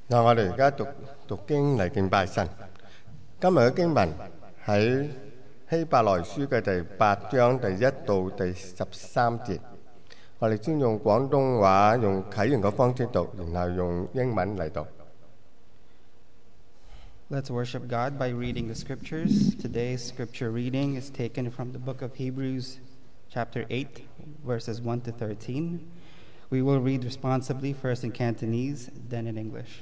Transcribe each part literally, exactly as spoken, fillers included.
嗱，我哋而家讀讀經嚟敬拜神。今日嘅經文喺希伯來書嘅第八章第一到第十三節。我哋先用廣東話用啟源嘅方式讀，然後用英文嚟讀。 Let's worship God by reading the scriptures. Today's scripture reading is taken from the book of Hebrews, chapter eight, verses one to thirteen. We will read responsibly, first in Cantonese, then in English.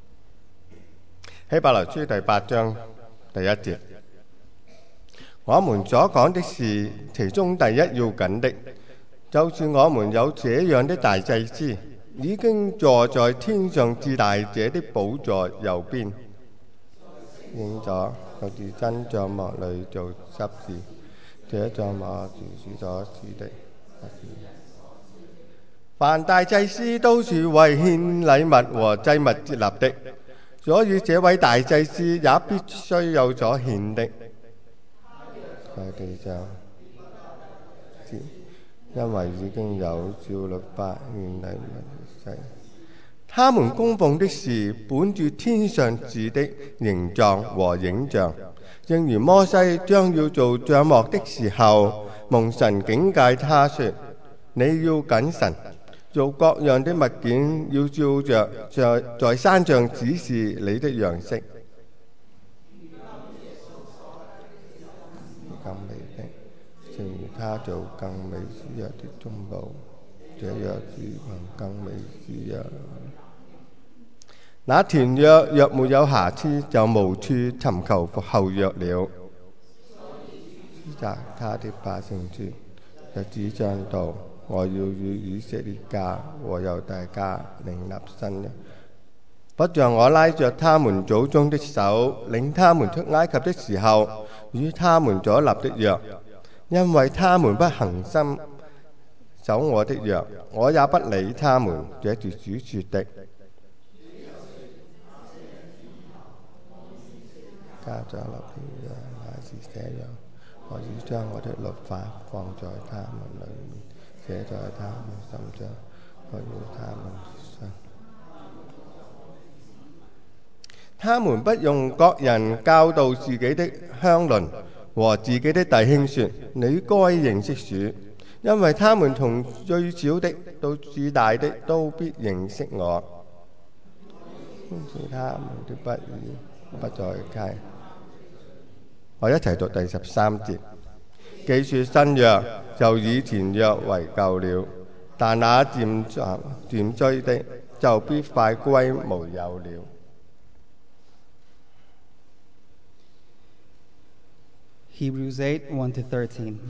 希伯來書第八章第一節，我們所講的是其中第一要緊的，就是我們有這樣的大祭司，已經坐在天上至大者的寶座右邊，應咗各自真帳幕裏做執事，這帳幕是所指的。凡大祭司都是為獻禮物和祭物設立的，所以這位大祭司也必須有所獻的。佢哋就因為已經有照律法獻禮物祭，他們供奉的是本住天上事的形狀和影像，正如摩西將要做帳幕的時候，蒙神警戒他說：你要謹慎。做各樣的物件，要照着在在山上指示你的樣式。更美的，正如他做更美之約的中保，這約是憑更美之約。那田約若沒有瑕疵，就無處尋求後約了。指責他的百姓說：日子將到。我要與以色列家和猶大家另立新約，不像我拉着他們祖宗的手，領他們出埃及的時候，與他們所立的約，因為他們不恒心守我的約，我也不理他們。這是主說的。家長立的約乃是這樣，我已將我的律法放在他們裏面。寫在他們心上，我要他們信。他們不用各人教導自己的鄉鄰和自己的弟兄說：你該認識主，因為他們從最小的到至大的都必認識我。使他們的不義不再計。我一齊讀第十三節。既說新約，就以前約為舊了，但那漸漸追的，就必快歸無有了。 Hebrews eight, one to thirteen.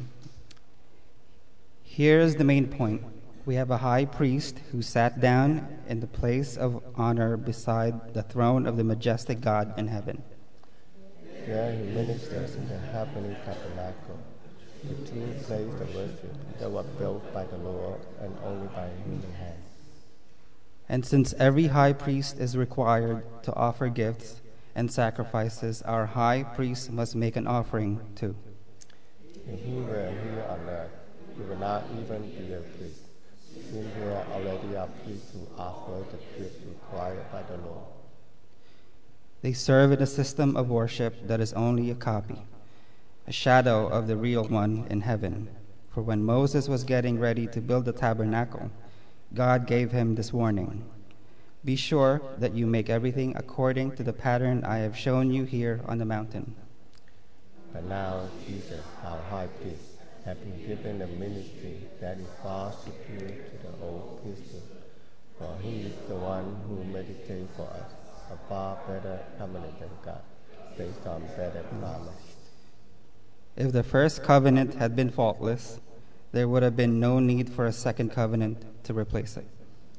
Here's the main point. We have a high priest who sat down in the place of honor beside the throne of the majestic God in heaven. There he ministers in the heavenly tabernacle, the two places of worship that were built by the Lord and only by human hands. And since every high priest is required to offer gifts and sacrifices, our high priest must make an offering too. If he were here on earth, he would not even be a priest, since there already are priests who offer the gifts required by the Lord. They serve in a system of worship that is only a copy, a shadow of the real one in heaven. For when Moses was getting ready to build the tabernacle, God gave him this warning: be sure that you make everything according to the pattern I have shown you here on the mountain. But now Jesus, our high priest, has been given a ministry that is far superior to the old priesthood, for he is the one who meditates for us a far better covenant than God, based on better promise. If the first covenant had been faultless, there would have been no need for a second covenant to replace it.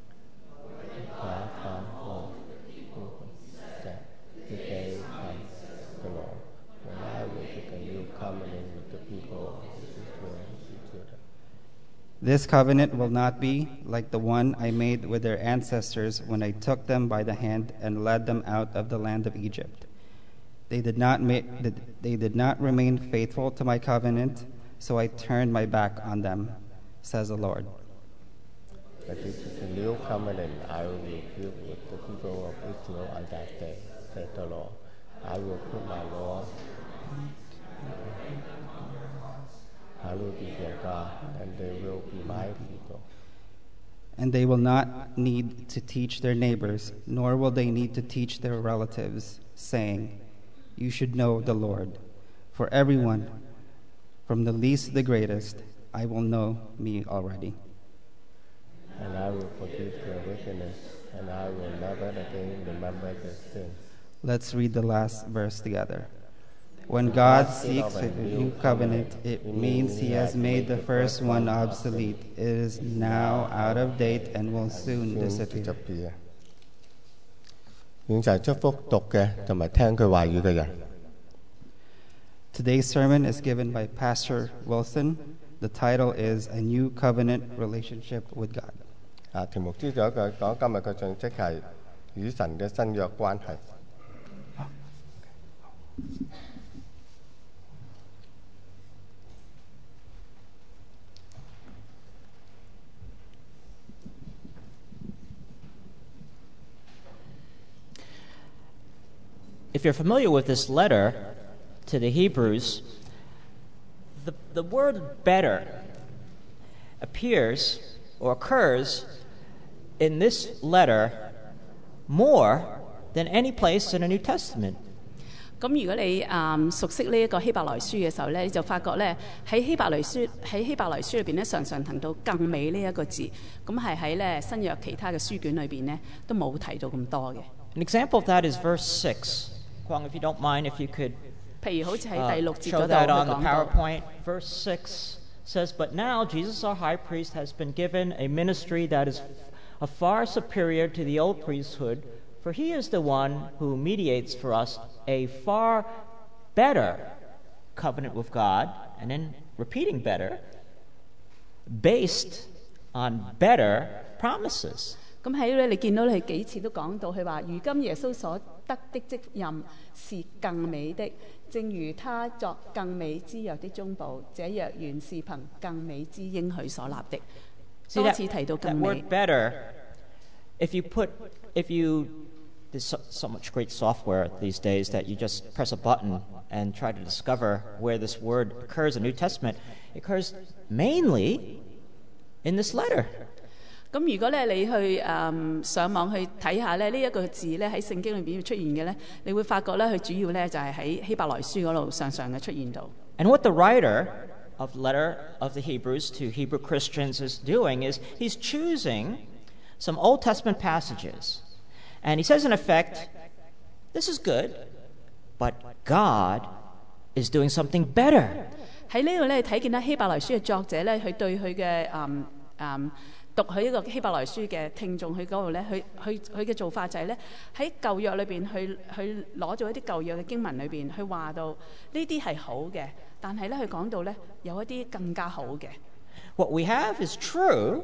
This covenant will not be like the one I made with their ancestors when I took them by the hand and led them out of the land of Egypt. They did not ma- they did not remain faithful to my covenant, so I turned my back on them, says the Lord. But this is a new covenant I will give with the people of Israel on that day, said the Lord. I will put my law. I will be their God, and they will be my people. And they will not need to teach their neighbors, nor will they need to teach their relatives, saying, "You should know the Lord." For everyone, from the least to the greatest, I will know me already. And I will forgive their wickedness, and I will never again remember their sin. Let's read the last verse together. When God seeks a new covenant, it means he has made the first one obsolete. It is now out of date and will soon disappear. 願神祝福讀嘅同埋聽佢話語嘅人。 Today's sermon is given by Pastor Wilson. The title is A New Covenant Relationship with God. 啊，田牧師長佢講今日嘅信息係與神嘅新約關係。 If you're familiar with this letter to the Hebrews, the, the word better appears or occurs in this letter more than any place in the New Testament. 咁如果你誒熟悉呢一個希伯來書嘅時候咧，你就發覺咧喺希伯來書喺希伯來書裏邊咧，常常提到更美呢一個字，咁係喺咧新約其他嘅書卷裏邊咧都冇提到咁多嘅。 An example of that is verse six. Kwang, if you don't mind, if you could 譬如好似喺第六 uh, 節 show 嗰度 that 佢 on the 講到。 PowerPoint. Verse six says, "But now Jesus, our high priest, has been given a ministry that is a far superior to the old priesthood, for he is the one who mediates for us a far better covenant with God," and then repeating better, based on better promises. 咁喺咧，你見到佢幾次都講到，佢話：如今耶穌所得的職任是更美的，正如他作更美之約的中保，這約原是憑更美之應許所立的。 See 多 that, 次提到 that 更美。 word better, if you put, if you, there's so, so much great software these days that you just press a button and try to discover where this word occurs in the New Testament. It occurs mainly in this letter. 咁如果咧你去誒、嗯、上網去睇下咧呢一個字咧喺聖經裏邊出現嘅咧，你會發覺咧佢主要咧就係喺希伯來書嗰度常常嘅出現到。 And what the writer of the letter of the Hebrews to Hebrew Christians is doing is he's choosing some Old Testament passages. And he says, in effect, this is good, but God is doing something better. 喺呢度咧睇見咧希伯來書嘅作者咧，佢對佢嘅誒誒讀佢呢個希伯來書嘅聽眾，佢嗰度咧，佢佢佢嘅做法就係咧喺舊約裏邊去去攞咗一啲舊約嘅經文裏邊，去話到呢啲係好嘅，但係咧佢講到咧有一啲更加好嘅。 What we have is true,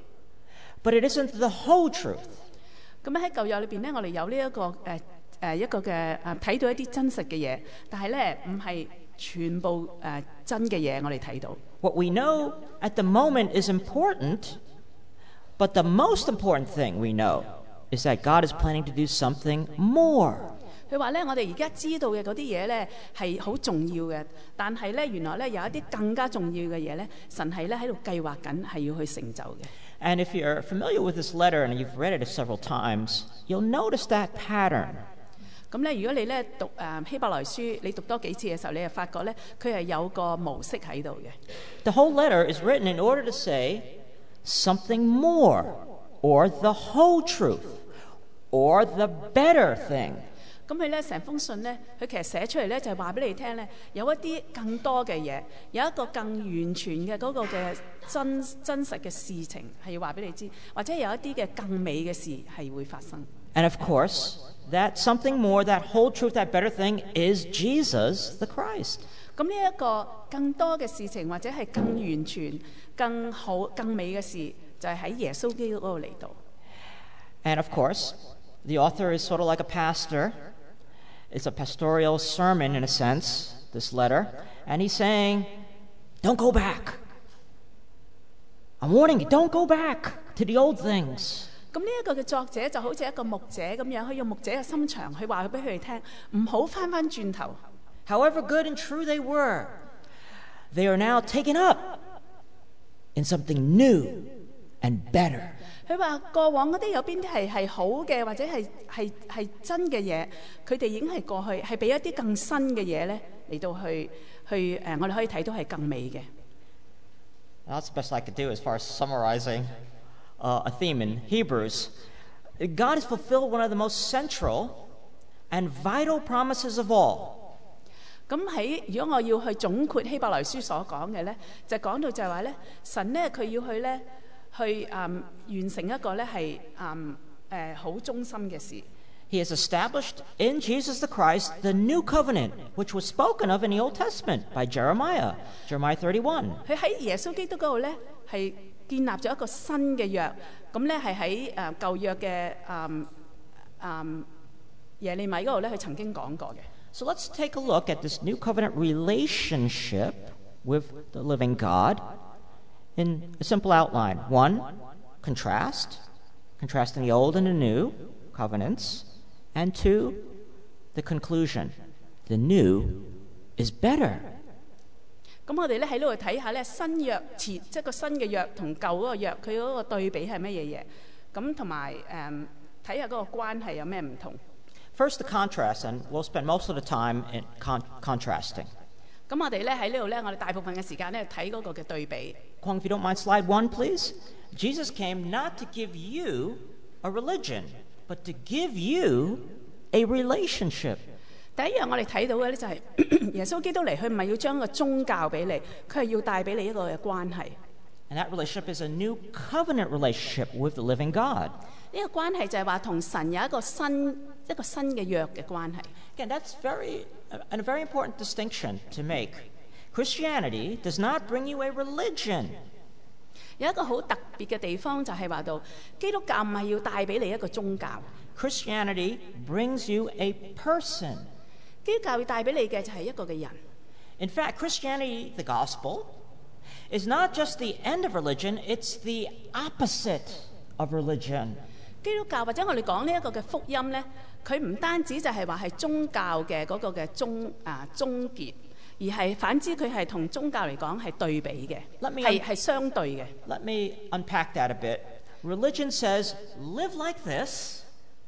but it isn't the whole truth. 咁喺舊約裏邊咧，我哋有呢、這、一個誒誒、呃、一個嘅誒睇到一啲真實嘅嘢，但係咧唔係全部誒、呃、真嘅嘢，我哋睇到。 What we know at the moment is important, but the most important thing we know is that God is planning to do something more. 佢話咧，我哋而家知道嘅嗰啲嘢咧係好重要嘅，但係咧原來咧有一啲更加重要嘅嘢咧，神係咧喺度計劃緊係要去成就嘅。 And if you're familiar with this letter and you've read it several times, you'll notice that pattern. 咁咧，如果你咧讀誒希伯來書，你讀多幾次嘅時候，你就發覺咧佢係有個模式喺度嘅。 The whole letter is written in order to say something more, or the whole truth, or the better thing. 咁佢咧成封信咧，佢其實寫出嚟咧就係話俾你聽咧，有一啲更多嘅嘢，有一個更完全嘅嗰個嘅真真實嘅事情係要話俾你知，或者有一啲嘅更美嘅事係會發生。 And of course, that something more, that whole truth, that better thing is Jesus the Christ. 咁呢一個更多嘅事情，或者係更完全、更好、更美嘅事，就係喺耶穌基督嗰度嚟到。 And of course, the author is sort of like a pastor. It's a pastoral sermon in a sense, this letter. And he's saying, don't go back. I'm warning you, don't go back. to the old things. 咁呢一個嘅作者就好似一個牧者咁樣，佢用牧者嘅心腸去話俾佢哋聽，唔好翻翻轉頭。 However good and true they were, they are now taken up in something new and better. 佢話過往嗰啲有邊啲係係好嘅，或者係係係真嘅嘢，佢哋已經係過去，係俾一啲更新嘅嘢咧嚟到去去誒、呃，我哋可以睇到係更美嘅。 That's the best I could do as far as summarizing uh, a theme in Hebrews. God has fulfilled one of the most central and vital promises of all. 咁喺如果我要去總括希伯來書所講嘅咧，就講到就係話咧，神咧佢要去咧去誒、嗯、完成一個咧係誒誒好忠心嘅事。 He has established in Jesus the Christ the new covenant, which was spoken of in the Old Testament by Jeremiah, Jeremiah thirty-one. 佢喺耶穌基督嗰度咧係建立咗一個新嘅約，咁咧係喺誒舊約嘅誒誒耶利米嗰度咧，佢曾經講過嘅。 So let's take a look at this new covenant relationship with the living God in a simple outline. One, contrast, contrasting the old and the new covenants. And two, the conclusion. The new is better. 咁我哋咧喺呢度睇下咧新約前即係個新嘅約同舊嗰個約，佢嗰個對比係乜嘢嘢？咁同埋誒睇下嗰個關係有咩唔同。 First, the contrast, and we'll spend most of the time in con- contrasting. 咁我哋咧喺呢度咧，我哋大部分嘅時間咧睇嗰個嘅對比。 Kwong, if you don't mind, slide one, please. Jesus came not to give you a religion, but to give you a relationship. 第一樣我哋睇到嘅咧就係耶穌基督嚟，佢唔係要將個宗教俾你，佢係要帶俾你一個嘅關係。 And that relationship is a new covenant relationship with the living God. 呢個關係就係話同神有一個新一個新嘅約嘅關係。 Again, that's very a very important distinction to make. Christianity does not bring you a religion. 有一個好特別嘅地方就係話到基督教唔係要帶俾你一個宗教。 Christianity brings you a person. 基督教要帶俾你嘅就係一個嘅人。 In fact, Christianity, the gospel, is not just the end of religion, it's the opposite of religion. 基督教或者我哋講呢一個嘅福音咧，佢唔單止就係話係宗教嘅嗰個嘅終啊終結，而係反之佢係同宗教嚟講係對比嘅，係係相對嘅。 Let me unpack that a bit. Religion says, live like this,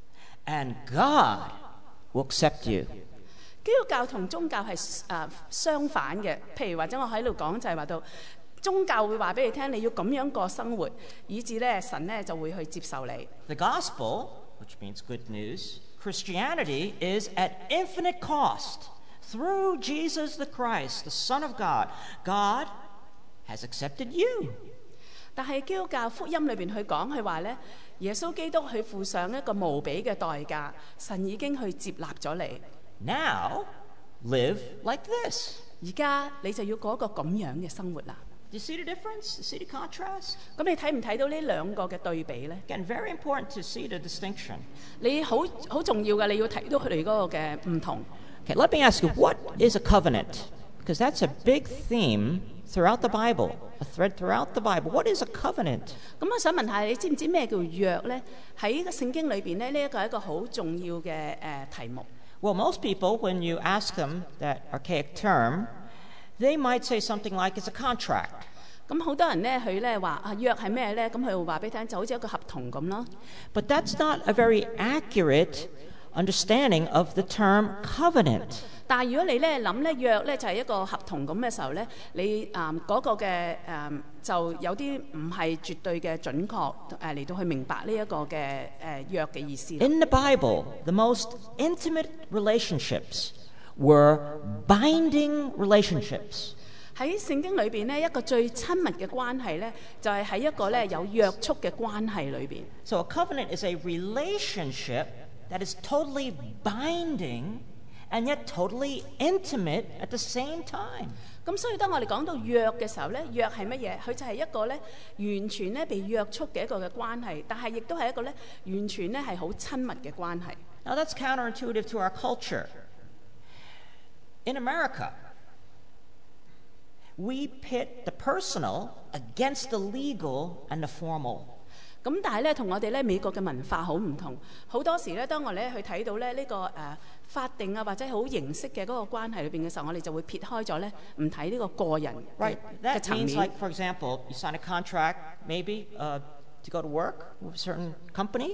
and God will accept you. 基督教同宗教係誒、呃、相反嘅，譬如或者我喺度講就係話到宗教會話俾你聽，你要咁樣過生活，以至咧神咧就會去接受你。 The gospel, which means good news, Christianity is at infinite cost. Through Jesus the Christ, the Son of God, God has accepted you. 但係基督教福音裏邊去講，佢話咧，耶穌基督去付上一個無比嘅代價，神已經去接納咗你。 Now, live like this. 而家你就要過一個咁樣嘅生活啦。 Do you see the difference? Do you see the contrast? 咁你睇唔睇到呢兩個嘅對比咧？ Again, very important to see the distinction. 你好好重要嘅，你要睇到佢哋嗰個嘅唔同。 Okay, let me ask you, what is a covenant? Because that's a big theme throughout the Bible, a thread throughout the Bible. What is a covenant? 咁我想問下你，知唔知咩叫約咧？喺個聖經裏邊咧，呢一個係一個好重要嘅誒題目。 Well, most people, when you ask them that archaic term, they might say something like it's a contract. 咁好多人咧，佢咧話啊約係咩咧？咁佢會話俾你聽，就好似一個合同咁咯。 But that's not a very accurate understanding of the term covenant. 但係如果你咧諗咧約咧就係一個合同咁嘅時候咧，你啊嗰個嘅誒就有啲唔係絕對嘅準確誒嚟到去明白呢一個嘅誒約嘅意思。 In the Bible, the most intimate relationships were binding relationships. 喺聖經裏邊咧，一個最親密嘅關係咧，就係喺一個咧有約束嘅關係裏邊。 So a covenant is a relationship that is totally binding and yet totally intimate at the same time. 咁所以當我哋講到約嘅時候咧，約係乜嘢？佢就係一個咧完全咧被約束嘅一個嘅關係，但係亦都係一個咧完全咧係好親密嘅關係。 Now that's counterintuitive to our culture. In America, we pit the personal against the legal and the formal. 咁但係咧，同我哋咧美國嘅文化好唔同。好多時咧，當我哋咧去睇到咧呢、這個誒、呃、法定啊或者好形式嘅嗰個關係裏邊嘅時候，我哋就會撇開咗咧，唔睇呢個個人嘅 Right. 嘅 That 層 means, 面。 like, for example, you sign a contract, maybe, uh, to go to work with a certain company,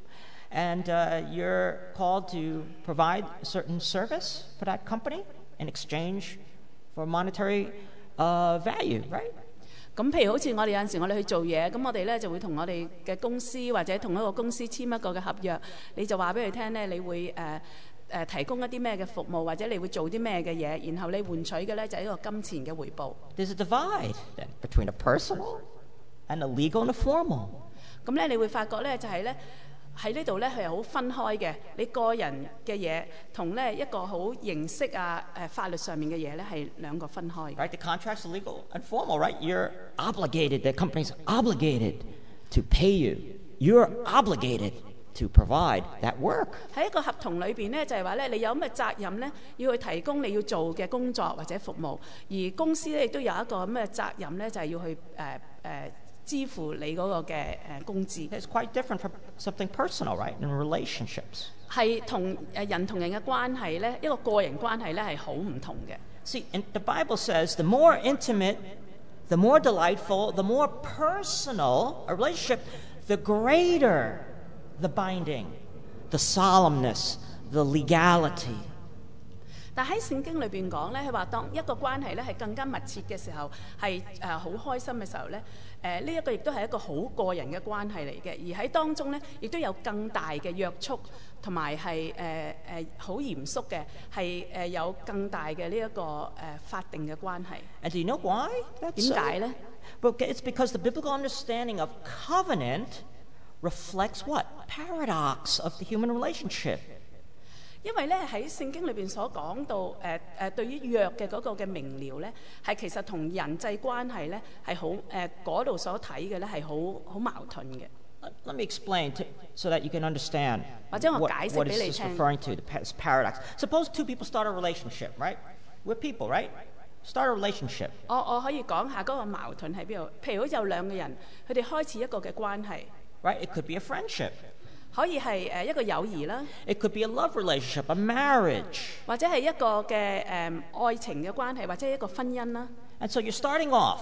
and uh, you're called to provide a certain service for that company in exchange for monetary uh, value, right? 咁譬如好似我哋有陣時我哋去做嘢，咁我哋咧就會同我哋嘅公司或者同一個公司簽一個嘅合約，你就話俾佢聽咧，你會誒誒、呃呃、提供一啲咩嘅服務，或者你會做啲咩嘅嘢，然後你換取嘅咧就係一個金錢嘅回報。 There's a divide then between a personal and a legal and a formal. 咁咧你會發覺咧就係咧喺呢度咧佢係好分開嘅，你個人嘅嘢同咧一個好形式啊誒法律上面嘅嘢咧係兩個分開嘅。 Right? The contract's legal and formal, right? You're obligated, the company's obligated to pay you. You're obligated to provide that work. 喺一個合同裏邊咧，就係話咧，你有咁嘅責任咧，要去提供你要做嘅工作或者服務，而公司咧亦都有一個咁嘅責任咧，就係、是、要去誒誒、呃呃、支付你嗰個嘅誒工資。 It's quite different from something personal, right? In relationships. 係同誒人同人嘅關係咧，一個個人關係咧係好唔同嘅。 See, and the Bible says the more intimate, the more delightful, the more personal a relationship, the greater the binding, the solemnness, the legality. 但喺聖經裏邊講咧，佢話當一個關係咧係更加密切嘅時候，係誒好開心嘅時候咧，誒呢一個亦都係一個好個人嘅關係嚟嘅，而喺當中咧亦都有更大嘅約束，同埋係誒誒好嚴肅嘅，係誒有更大嘅呢一個誒法定嘅關係。 And do you know why? That's 點 so? 解咧？ Well, it's because the biblical understanding of covenant reflects what? Paradox of the human relationship. 因為咧喺聖經裏邊所講到誒誒、呃、對於約嘅嗰個嘅明瞭咧，係其實同人際關係咧係好誒嗰度所睇嘅咧係好好矛盾嘅。 Let- Let me explain to, so that you can understand 或者我 what, 解釋 what 俾 is 你 this 聽。 referring to, the pa- this paradox. Suppose two people start a relationship, right? We're people, right? Start a relationship. 我我可以講下嗰個矛盾喺邊度？譬如好似有兩個人，佢哋開始一個嘅關係， Right? It could be a friendship. 可以係誒一個友誼啦， It could be a love relationship, a marriage. 或者係一個嘅誒、呃、愛情嘅關係，或者一個婚姻啦。 And so you're starting off,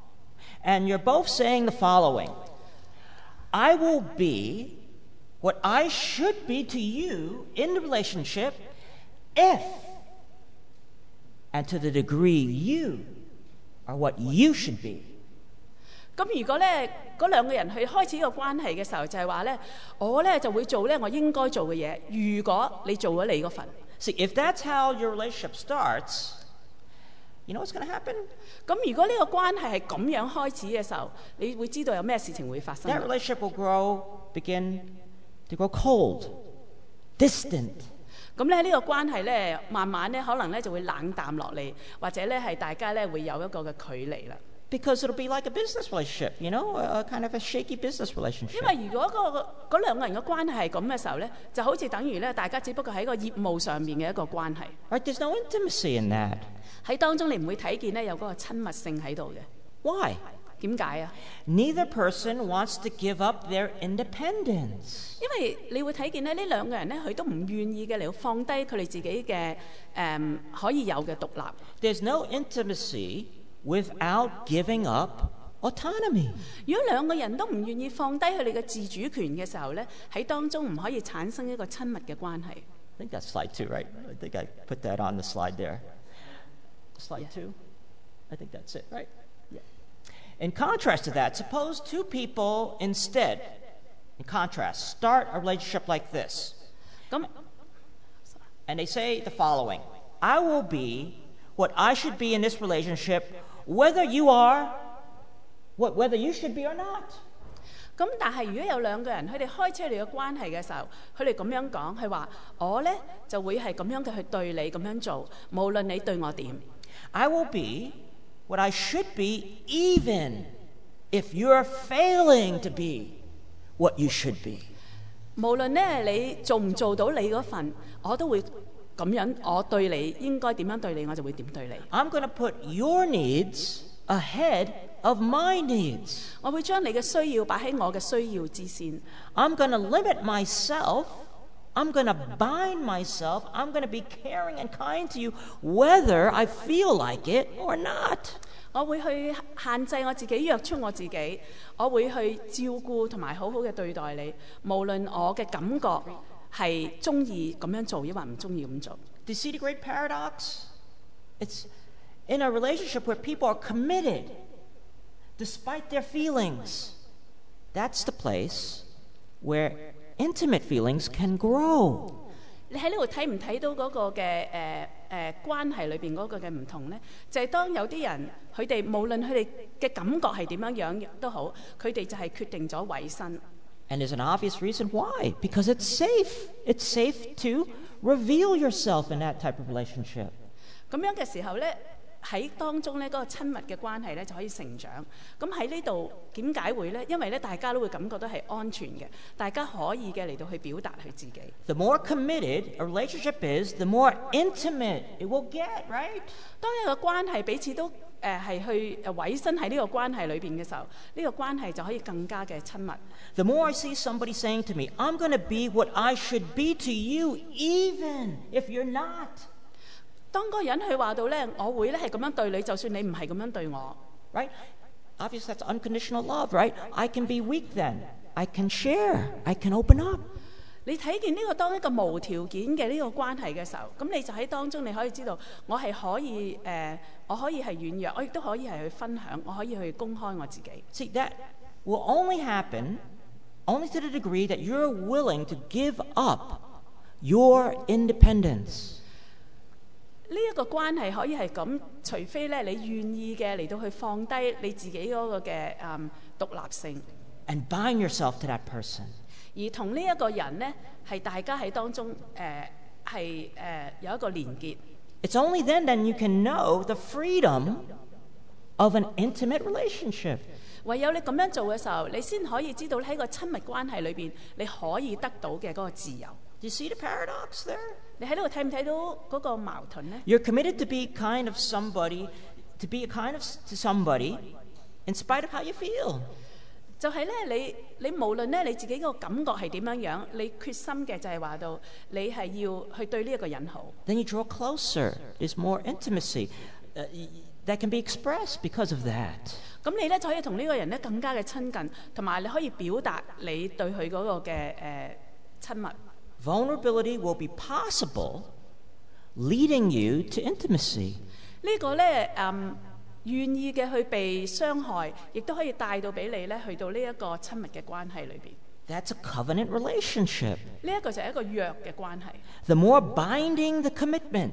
and you're both saying the following: I will be what I should be to you in the relationship if, and to the degree you are what you should be. 咁如果咧嗰兩個人去開始呢個關係嘅時候，就係話咧，我咧就會做咧我應該做嘅嘢。如果你做咗你嗰份， See, if that's how your relationship starts, you know what's going to happen? 咁如果呢個關係係咁樣開始嘅時候，你會知道有咩事情會發生 That。relationship will grow, begin to grow cold, distant. 咁咧呢個關係咧，慢慢咧可能咧就會冷淡落嚟，或者咧係大家咧會有一個嘅距離啦。 Because it'll be like a business relationship, you know, a, a kind of a shaky business 因 relationship. 為如果嗰、個嗰兩個人嘅關係係咁嘅時候咧，就好似等於咧大家只不過喺個業務上面嘅一個關係， Right? There's no intimacy in that. 喺當中你唔會睇見咧有嗰個親密性喺度嘅。 Why? 點解啊？ Neither person wants to give up their independence. 因為你會睇見咧呢兩個人咧佢都唔願意嘅嚟到放低佢哋自己嘅誒、嗯可以有嘅獨立。 There's no intimacy without giving up autonomy. 如果兩個人都唔願意放低佢哋嘅自主權嘅時候咧，喺當中唔可以產生一個親密嘅關係。 I think that's slide two, right? I think I put that on the slide there. Slide two? I think that's it, right? Yeah. In contrast to that, suppose two people instead, in contrast, start a relationship like this. 咁 And they say the following: I will be what I should be in this relationship, whether you are, what, whether you should be or not. 咁但係如果有兩個人佢哋開始佢哋嘅關係嘅時候，佢哋咁樣講，佢話我咧就會係咁樣嘅去對你咁樣做，無論你對我點。 I will be what I should be, even if you're failing to be what you should be. 無論咧你做唔做到你嗰份，我都會咁樣，我對你應該點樣對你，我就會點對你。 I'm going to put your needs ahead of my needs. 我會將你嘅需要擺喺我嘅需要之先。 I'm going to limit myself. I'm going to bind myself. I'm going to be caring and kind to you whether I feel like it or not. 我會去限制我自己，約束我自己。我會去照顧同埋好好嘅對待你，無論我嘅感覺係中意咁樣做，抑或唔中意咁做。 Do you see the great paradox? It's in a relationship where people are committed despite their feelings. That's the place where intimate feelings can grow. 你喺呢度睇唔睇到嗰個嘅誒誒關係裏邊嗰個嘅唔同呢？就係、是、當有啲人佢哋無論佢哋嘅感覺係點樣樣都好，佢哋就係決定咗委身。 And there's an obvious reason why. Because it's safe. It's safe to reveal yourself in that type of relationship. 咁樣嘅時候呢，喺當中呢嗰、那個親密嘅關係呢就可以成長。咁喺呢度點解會呢？因為呢大家都會感覺到係安全嘅，大家可以嘅嚟到去表達佢自己。 The more committed a relationship is, the more intimate it will get, right? 當一個關係彼此都誒係、呃、去誒委身喺呢個關係裏邊嘅時候，呢、這個關係就可以更加嘅親密。 The more I see somebody saying to me, I'm going to be what I should be to you, even if you're not. 當嗰個人佢話到咧，我會咧係咁樣對你，就算你唔係咁樣對我。 Right? Obviously, that's unconditional love, right? I can be weak then. I can share. I can open up. 你睇見呢個當一個無條件嘅呢個關係嘅時候，咁你就喺當中你可以知道，我係可以誒、呃，我可以係軟弱，我亦都可以係去分享，我可以去公開我自己。 See, that will only happen only to the degree that you're willing to give up your independence. 呢一個關係可以係咁，除非咧你願意嘅嚟到去放低你自己嗰個嘅誒獨立性 and bind yourself to that person. 而同呢一個人呢，係大家喺當中誒係誒有一個連結。 It's only then that you can know the freedom of an intimate relationship. 唯有你咁樣做嘅時候，你先可以知道喺個親密關係裏邊，你可以得到嘅嗰個自由。 Do you see the paradox there? 你喺呢度睇唔睇到嗰個矛盾呢？ You're committed to be kind of somebody, to be a kind of to somebody, in spite of how you feel. 就係咧，你你無論咧你自己個感覺係點樣樣，你決心嘅就係話到，你係要去對呢一個人好。 Then you draw closer. There's more intimacy uh, that can be expressed because of that. 咁你咧就可以同呢個人咧更加嘅親近，同埋你可以表達你對佢嗰個嘅誒親密。 Vulnerability will be possible, leading you to intimacy. 呢個咧誒願意嘅去被傷害，亦都可以帶到俾你咧去到呢一個親密嘅關係裏邊。 That's a covenant relationship. 呢一個就係一個約嘅關係。 The more binding the commitment,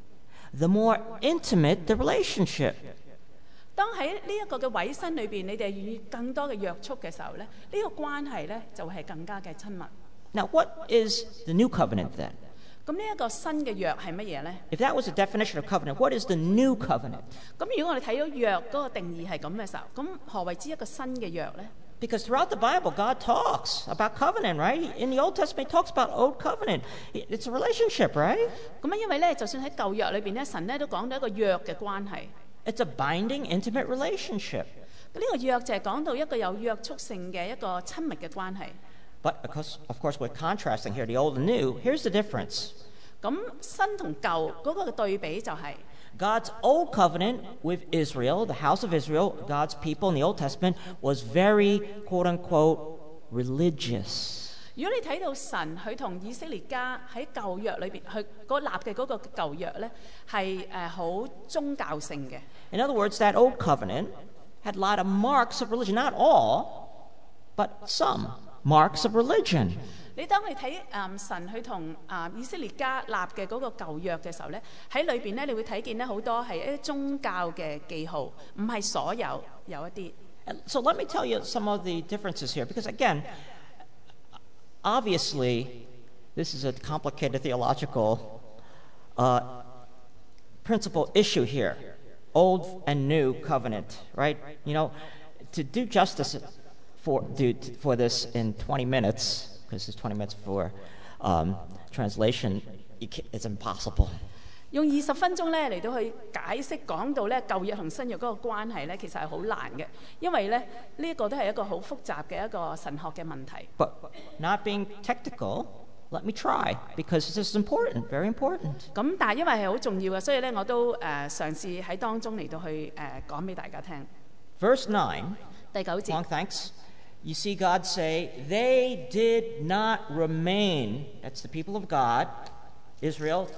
the more intimate the relationship. 當喺呢一個嘅委身裏邊，你哋願意更多嘅約束嘅時候咧，呢、這個關係咧就係更加嘅親密。 Now, what is the new covenant then? 咁呢一個新嘅約係乜嘢咧？ If that was a definition of covenant, what is the new covenant? 咁如果我哋睇到約嗰個定義係咁嘅時候，咁何謂之一個新嘅約咧？ Because throughout the Bible, God talks about covenant, right? In the Old Testament, He talks about old covenant. It's a relationship, right? 咁啊，因為咧，就算喺舊約裏邊咧，神咧都講到一個約嘅關係。 It's a binding, intimate relationship. 呢個約就係講到一個有約束性嘅一個親密嘅關係。 But of course, of course, we're contrasting here the old and new. Here's the difference. 咁新同舊嗰個嘅對比就係、是。 God's old covenant with Israel, the house of Israel, God's people in the Old Testament, was very, quote unquote, religious. 如果你睇到神佢同以色列家喺舊約裏邊，佢嗰立嘅嗰個舊約咧，係誒好宗教性嘅。 In other words, that old covenant had a lot of marks of religion, not all, but some marks of religion. 你當你睇誒神去同啊以色列家立嘅嗰個舊約嘅時候咧，喺裏邊咧，你會睇見咧好多係一啲宗教嘅記號，唔係所有，有一啲。 So let me tell you some of the differences here, because again, obviously, this is a complicated theological uh, principle issue here. Old and new covenant, right? You know, to do justice for, do, for this in twenty minutes, because there's twenty minutes for um, translation, it's impossible. 用二十分鐘咧嚟到去解釋講到咧舊約同新約嗰個關係咧，其實係好難嘅，因為咧呢一個都係一個好複雜嘅一個神學嘅問題。 But not being technical, let me try, because this is important, very important. 咁但係因為係好重要嘅，所以咧我都誒、呃、嘗試喺當中嚟到去誒、呃、講俾大家聽。 Verse nine, 第九節 long thanks. You see God say, they did not remain, that's the people of God, Israel,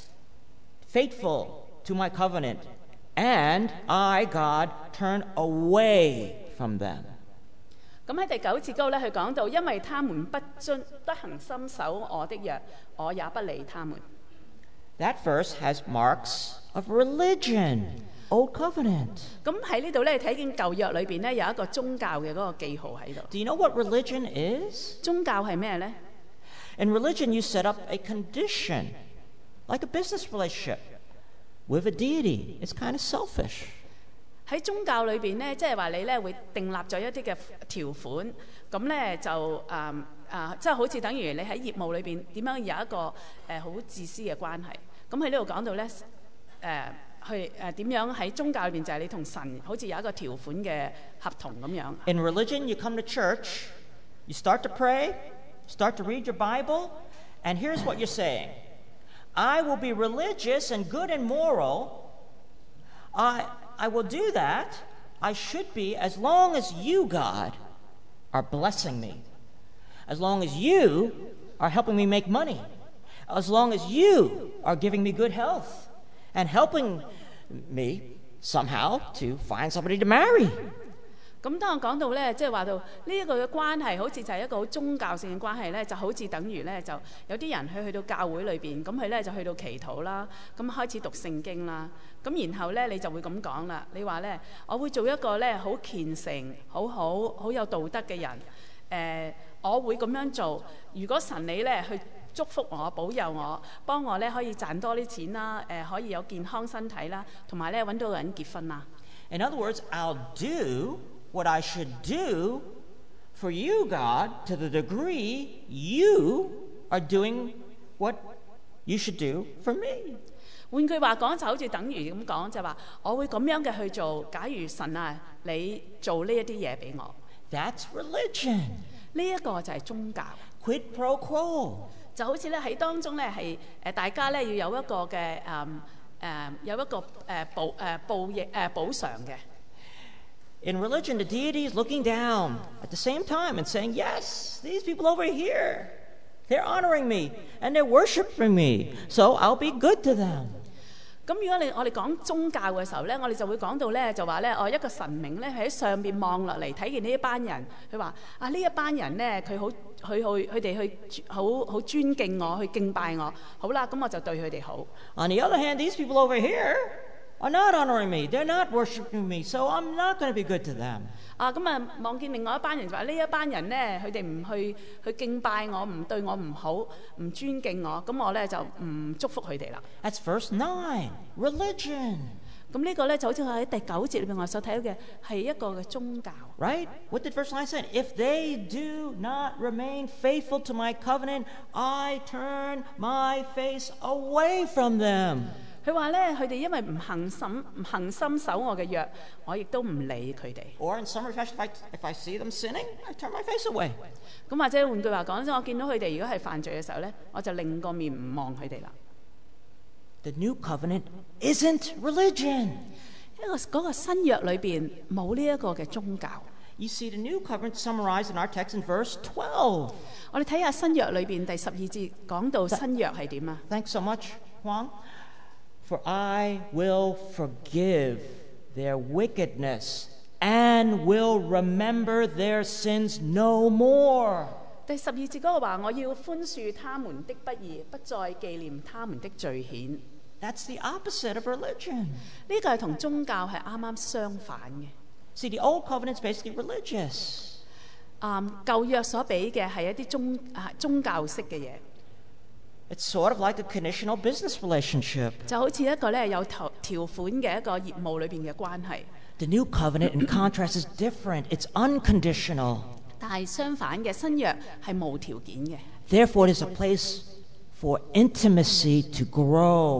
faithful to my covenant, and I, God, turned away from them. 咁喺第九節嗰度咧，佢講到，因為他們不遵不恒心守我的約，我也不理他們。 That verse has marks of religion, old covenant. 咁喺呢度咧睇見舊約裏邊咧有一個宗教嘅嗰個記號喺度。 Do you know what religion is? 宗教係咩咧？ In religion, you set up a condition, like a business relationship with a deity. It's kind of selfish. 喺宗教裏邊咧，即係話你咧會訂立咗一啲嘅條款，咁咧就誒啊，即係好似等於你喺業務裏邊點樣有一個誒好、呃、自私嘅關係。咁喺呢度講到咧誒、呃、去誒點樣喺宗教裏邊就係你同神好似有一個條款嘅合同咁樣。 In religion, you come to church, you start to pray, start to read your Bible, and here's what you're saying. I will be religious and good and moral. I, I will do that. I should be, as long as you, God, are blessing me. As long as you are helping me make money. As long as you are giving me good health and helping me somehow to find somebody to marry. 咁當我講到咧，即係話到呢一個嘅關係，好似就係一個好宗教性嘅關係咧，就好似等於咧，就有啲人去去到教會裏邊，咁佢咧就去到祈禱啦，咁開始讀聖經啦，咁然後咧你就會咁講啦，你話咧，我會做一個咧好虔誠、好好好有道德嘅人，誒、呃，我會咁樣做。如果神你咧去祝福我、保佑我、幫我咧可以賺多啲錢啦，誒、呃，可以有健康身體啦，同埋咧揾到個人結婚啦。 In other words, I'll do what I should do for you, God, to the degree you are doing what you should do for me. 換句話講，就好似等於咁講，就話我會咁樣嘅去做。假如神啊，你做呢一啲嘢俾我， That's religion. 呢一個就係宗教。 Quid pro quo. 就好似咧喺當中咧係誒大家咧要有一個嘅誒誒有一個誒報誒報益誒補償嘅。 In religion, the deity is looking down at the same time and saying, yes, these people over here, they're honoring me and they're worshiping me, so I'll be good to them. 咁如果你我哋講宗教嘅時候咧，我哋就會講到咧，就話咧，哦一個神明咧喺上邊望落嚟睇見呢一班人，佢話啊呢一班人咧佢好佢去佢哋去好好尊敬我，去敬拜我，好啦，咁我就對佢哋好。 On the other hand, these people over here are not honoring me. They're not worshiping me, so I'm not going to be good to them. 啊咁啊，望見另外一班人就話呢一班人咧，佢哋唔去去敬拜我，唔對我唔好，唔尊敬我，咁我咧就唔祝福佢哋啦。 That's verse nine, religion. 咁呢個咧就好似我喺第九節裏邊我所睇到嘅係一個嘅宗教。 Right? What did verse nine say? If they do not remain faithful to my covenant, I turn my face away from them. 佢話咧，佢哋因為唔恒心唔恒心守我嘅約，我亦都唔理佢哋。 Or in some respects, if I, if I see them sinning, I turn my face away. 咁或者換句話講，我見到佢哋如果係犯罪嘅時候咧，我就擰個面唔望佢哋啦。 The new covenant isn't religion. 因為嗰個新約裏邊冇呢一個嘅宗教。 You see the new covenant summarized in our text in verse twelve. 我哋睇下新約裏邊第十二節講到新約係點啊？ Thanks so much, Juan. For I will forgive their wickedness and will remember their sins no more. 第十二節嗰個話，我要寬恕他們的不義，不再紀念他們的罪愆。 That's the opposite of religion. 呢個係同宗教係啱啱相反嘅。 See, the old covenant is basically religious. 嗯，舊約所俾嘅係一啲宗啊宗教式嘅嘢， It's sort of like a conditional business relationship. 就好似一個咧有條條款嘅一個業務裏邊嘅關係。 The new covenant, in contrast, is different. It's unconditional. 但係相反嘅新約係無條件嘅， Therefore, it is a place for intimacy to grow.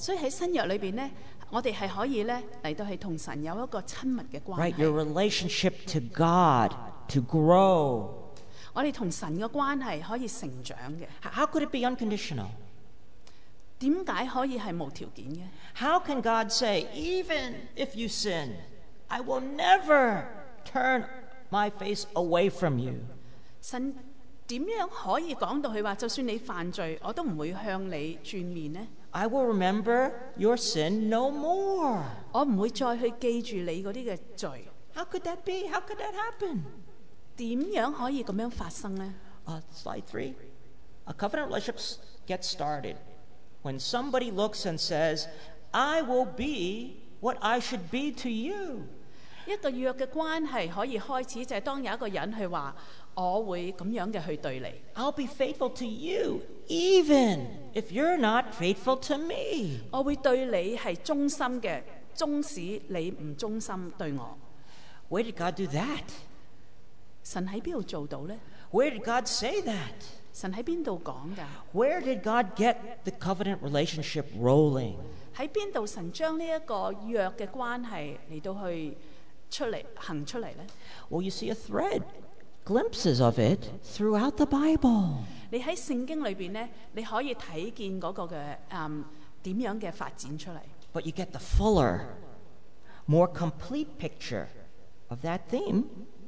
所以喺新約裏邊呢，我哋係可以咧嚟到係同神有一個親密嘅關 right? 係。 Your relationship to God to grow. 我哋同神嘅關係可以成長嘅。 H- How could it be unconditional? 點解可以係無條件嘅？ How can God say, even if you sin, I will never turn my face away from you? 神點樣可以講到佢話，就算你犯罪，我都唔會向你轉面呢？ I will remember your sin no more. 我唔會再去記住你嗰啲嘅罪。 How could that be? How could that happen? 點樣可以咁樣發生呢？ Uh, slide three. A covenant relationship s- gets started when somebody looks and says, I will be what I should be to you. 一個約嘅關係可以開始，就係當有一個人去話，我會咁樣嘅去對你， I'll be faithful to you, even if you're not faithful to me. 我會對你係忠心嘅，縱使你唔忠心對我。 Where did God do that? 神喺邊度做到呢？ Where did God say that? 神喺邊度講㗎？ Where did God get the covenant relationship rolling? 喺邊度神將呢一個約嘅關係嚟到去出嚟行出嚟呢？ Well, you see a thread, glimpses of it throughout the Bible. 你喺聖經裏邊呢，你可以睇見嗰個嘅誒點樣嘅發展出嚟。 But you get the fuller, more complete picture of that theme.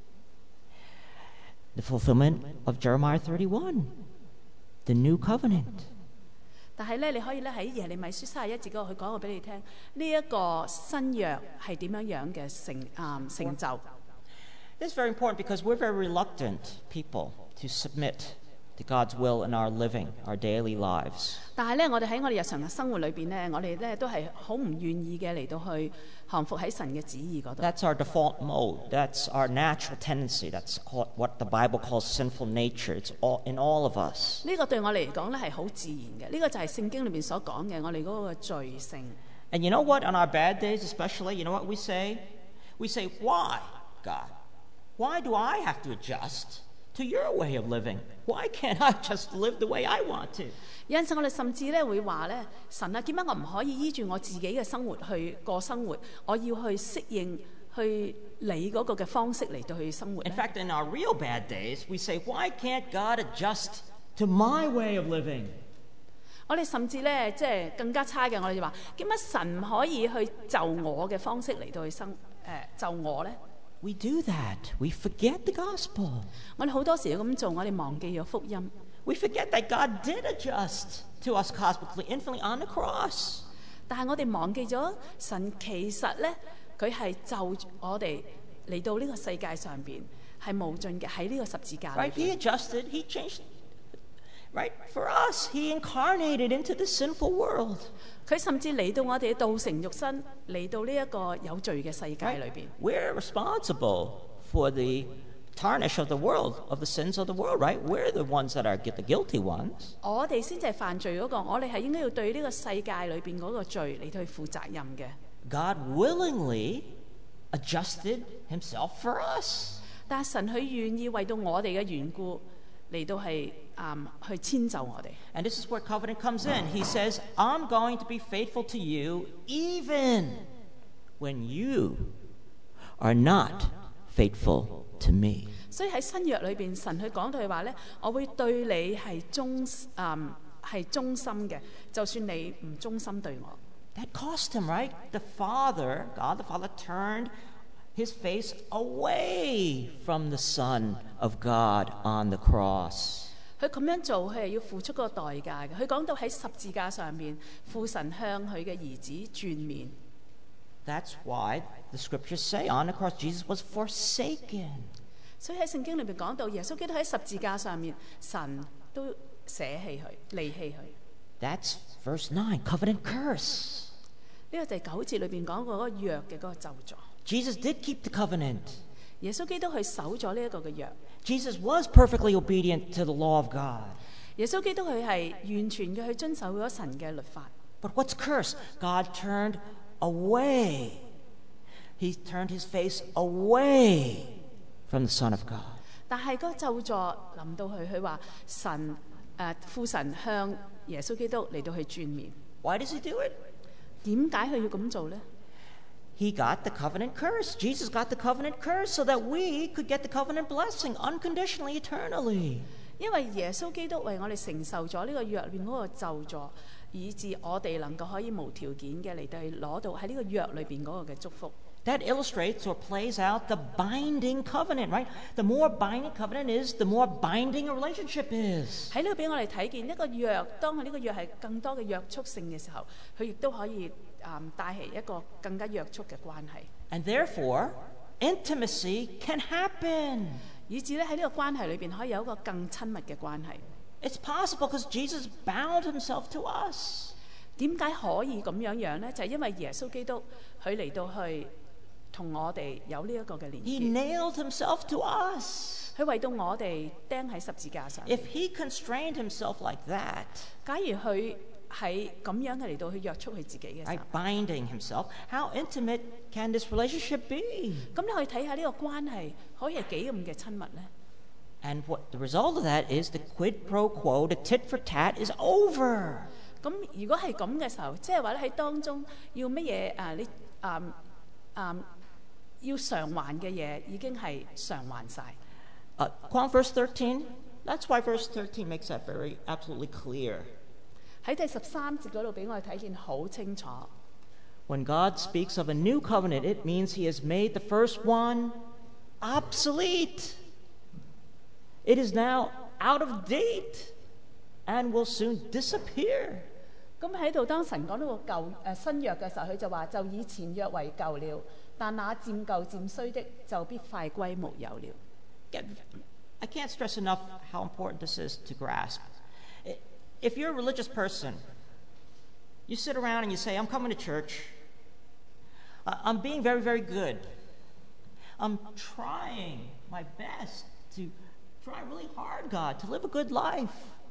The fulfillment of Jeremiah thirty-one, the new covenant. 但係咧，你可以咧喺耶利米書三十一節嗰度，佢講過俾你聽，呢、一個新約係點樣樣嘅成啊、成就。 This is very important because we're very reluctant people to submit to God's will in our living, our daily lives. 但係咧，我哋喺我哋日常嘅生活裏邊咧，我哋咧都係好唔願意嘅嚟到去降服喺神嘅旨意嗰度。 That's our default mode. That's our natural tendency. That's called, what the Bible calls sinful nature. It's all, in all of us. 呢個對我嚟講咧係好自然嘅，呢、個就係聖經裏面所講嘅我哋嗰個罪性。 And you know what? On our bad days especially, you know what we say? We say, why, God? Why do I have to adjust to your way of living? Why can't I just live the way I want to? 有陣時我哋甚至咧會話咧，神啊，點解我唔可以依住我自己嘅生活去過生活？我要去適應去你嗰個嘅方式嚟到去生活 In 咧。 fact, in our real bad days, we say, why can't God adjust to my way of living? 我哋甚至咧即係更加差嘅，我哋就話點解神唔可以去就我嘅方式嚟到去生誒、呃、就我咧？ We do that. We forget the gospel. 我哋好多時都咁做，我哋忘記咗福音。 We forget that God did adjust to us cosmically, infinitely on the cross. 但係我哋忘記咗神其實咧，佢係就我哋嚟到呢個世界上邊係無盡嘅喺呢個十字架裏 Right? He 邊。 adjusted. He changed. Right? For us, he incarnated into the sinful world. 佢甚至嚟到我哋道成肉身，嚟到呢一個有罪嘅世界裏 Right? 邊。 We're responsible for the tarnish of the world, of the sins of the world, right? We're the ones that are the guilty ones. 我哋先至係犯罪嗰、個，我哋係應該要對呢個世界裏邊嗰個罪嚟到去負責任嘅。 God willingly adjusted himself for us. 但係神佢願意為到我哋嘅緣故嚟到係嗯去遷就我哋。 And this is where covenant comes in. He says, I'm going to be faithful to you even when you are not faithful to me. 所以喺新約裏邊，神佢講到佢話咧，我會對你係忠嗯係忠心嘅，就算你唔忠心對我。 That cost him, right? The Father, God the Father, turned his face away from the Son of God on the cross. 佢咁樣做，佢係要付出個代價嘅。佢講到喺十字架上面，父神向佢嘅兒子轉面。 That's why the scriptures say on the cross Jesus was forsaken. 所以喺聖經裏面講到，耶穌基督喺十字架上面，神都捨棄佢、離棄佢。 That's verse nine, covenant curse. 呢個就係九節裏邊講過嗰個約嘅嗰個咒詛。 Jesus did keep the covenant. 耶穌基督佢守咗呢一個嘅約。 Jesus was perfectly obedient to the law of God. 耶穌基督佢係完全嘅去遵守咗神嘅律法。 But what's curse? God turned away. He turned his face away from the Son of God. 但係嗰個咒詛臨到佢，佢話神誒父神向耶穌基督嚟到去轉面。 Why does he do it? 點解佢要咁做呢？ He got the covenant curse. Jesus got the covenant curse so that we could get the covenant blessing unconditionally, eternally. 因為耶穌基督為我哋承受咗呢個約裏邊嗰個咒詛，以致我哋能夠可以無條件嘅嚟到去攞到喺呢個約裏邊嗰個嘅祝福。 That illustrates or plays out the binding covenant, right? The more binding covenant is, the more binding a relationship is. 喺呢度俾我哋睇見一個約，當佢呢個約係更多嘅約束性嘅時候，佢亦都可以誒帶起一個更加約束嘅關係。 And therefore, intimacy can happen. 以至咧喺呢個關係裏邊可以有一個更親密嘅關係。 It's possible because Jesus bound himself to us. 點解可以咁樣樣呢？就係、因為耶穌基督佢嚟到去同我哋有呢一個嘅連 He 結， nailed himself to us. 佢為到我哋釘喺十字架上。 If he constrained himself like that, 假如佢係咁樣嘅嚟到去約束佢自己嘅時 by 候， binding himself, how intimate can this relationship be? 咁你可以睇下呢個關係可以係幾咁嘅親密呢？ And what the result of that is the quid pro quo, the tit for tat is over. 咁如果係咁嘅時候，即係話咧喺當中要乜嘢啊？你啊啊要償還嘅嘢已經係償還晒。 Uh, Quote verse thirteen. That's why verse thirteen makes that very absolutely clear. 喺第十三節嗰度俾我哋睇見好清楚。 When God speaks of a new covenant, it means he has made the first one obsolete. It is now out of date and will soon disappear. 咁喺度，當神講到個舊誒新約嘅時候，佢就話：就以前約為舊了，但那漸舊漸衰的，就必快歸無有了。 Again, I can't stress enough how important this is to grasp. If you're a religious person, you sit around and you say, I'm coming to church. Uh, I'm being very, very good. I'm trying my best to try really hard, God, to live a good life.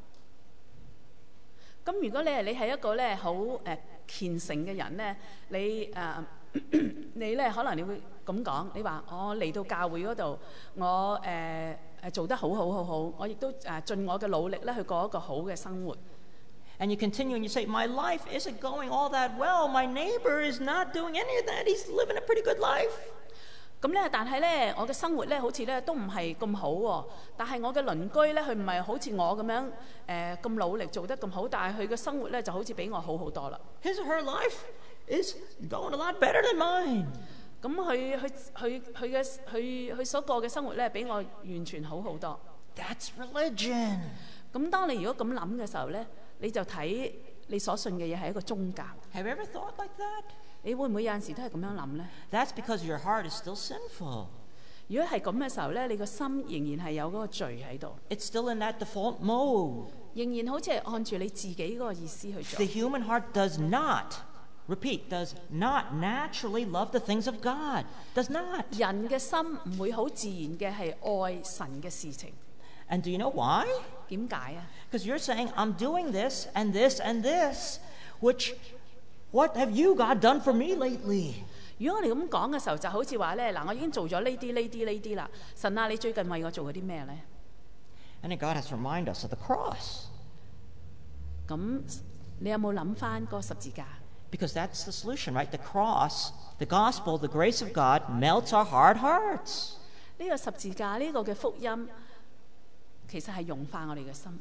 咁如果你係你係一個咧好誒虔誠嘅人咧，你誒、呃、你咧可能你會咁講，你話我嚟到教會嗰度，我誒誒、呃、做得好好好好，我亦都誒盡我嘅努力咧去過一個好嘅生活。 And you continue and you say, my life isn't going all that well. My neighbor is not doing any of that. He's living a pretty good life. 咁咧，但係咧，我嘅生活咧，好似咧都唔係咁好喎。但係我嘅鄰居咧，佢唔係好似我咁樣誒咁努力做得咁好，但係佢嘅生活咧就好似比我好好多啦。 His or her life is going a lot better than mine. 咁佢佢佢佢嘅佢佢所過嘅生活咧，比我完全好好多。 That's religion. 咁當你如果咁諗嘅時候咧，你就睇你所信嘅嘢係一個宗教。 Have you ever thought like that? 你會唔會有陣時都係咁樣諗咧？ That's because your heart is still sinful. 如果係咁嘅時候咧，你個心仍然係有嗰個罪喺度， It's still in that default mode. 仍然好似係按住你自己嗰個意思去做 The。human heart does not, repeat, does not naturally love the things of God. Does not. 人嘅心唔會好自然嘅係愛神嘅事情。 And do you know why? 點解啊？ Because you're saying, I'm doing this and this and this, which, what have you, God, done for me lately? 如果我哋咁講嘅時候，就好似話咧，嗱，我已經做咗呢啲、呢啲、呢啲啦。神啊，你最近為我做咗啲咩咧？ And then God has to remind us of the cross. 咁你有冇諗翻個十字架？ Because that's the solution, right? The cross, the gospel, the grace of God melts our hard hearts. 呢個十字架呢個嘅福音，其實係融化我哋嘅心。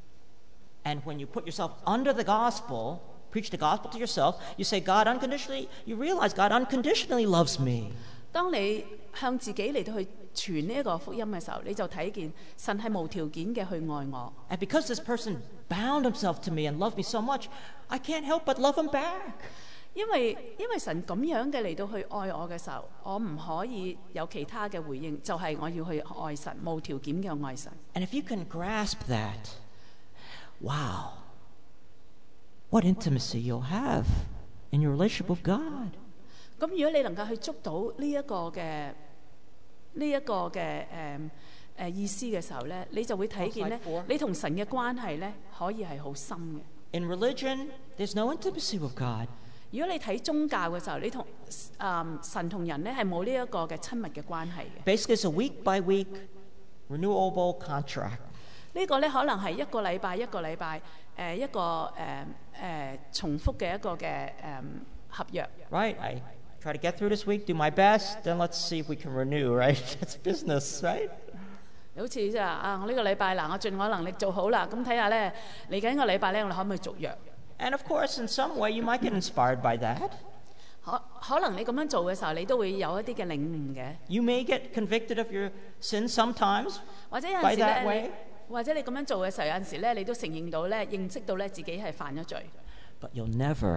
And when you put yourself under the gospel, preach the gospel to yourself, you say, God unconditionally, you realize God unconditionally loves me. 當你向自己嚟到去傳呢一個福音嘅時候，你就睇見神係無條件嘅去愛我。 And because this person bound himself to me and loved me so much, I can't help but love him back. 因為因為神咁樣嘅嚟到去愛我嘅時候，我唔可以有其他嘅回應，就係、是、我要去愛神，無條件嘅愛神。 And if you can grasp that, wow, what intimacy you'll have in your relationship with God. 咁如果你能夠去捉到呢一個嘅呢一個嘅誒誒意思嘅時候咧，你就會睇見咧 Slide four， 你同神嘅關係咧可以係好深嘅。 In religion, there's no intimacy with God. 如果你睇宗教嘅時候，你同誒、嗯、神同人咧係冇呢一個嘅親密嘅關係嘅。 Basically, it's a week by week, renewable contract. 呢個咧可能係一個禮拜一個禮拜誒、呃、一個誒誒、呃呃、重複嘅一個嘅誒合約。 right? I try to get through this week, do my best, then let's see if we can renew, right? It's business, right? 好似即係啊，我呢個禮拜嗱，我盡我能力做好啦，咁睇下咧嚟緊個禮拜咧，我哋可唔可以續約？ And of course, in some way, you might get inspired by that. 可可能你咁樣做嘅時候，你都會有一啲嘅領悟嘅， You may get convicted of your sins sometimes 或者有 by 陣時 that 咧 way.， 你或者你咁樣做嘅時候，有陣時咧，你都承認到咧，認識到咧自己係犯咗罪。 But you'll never,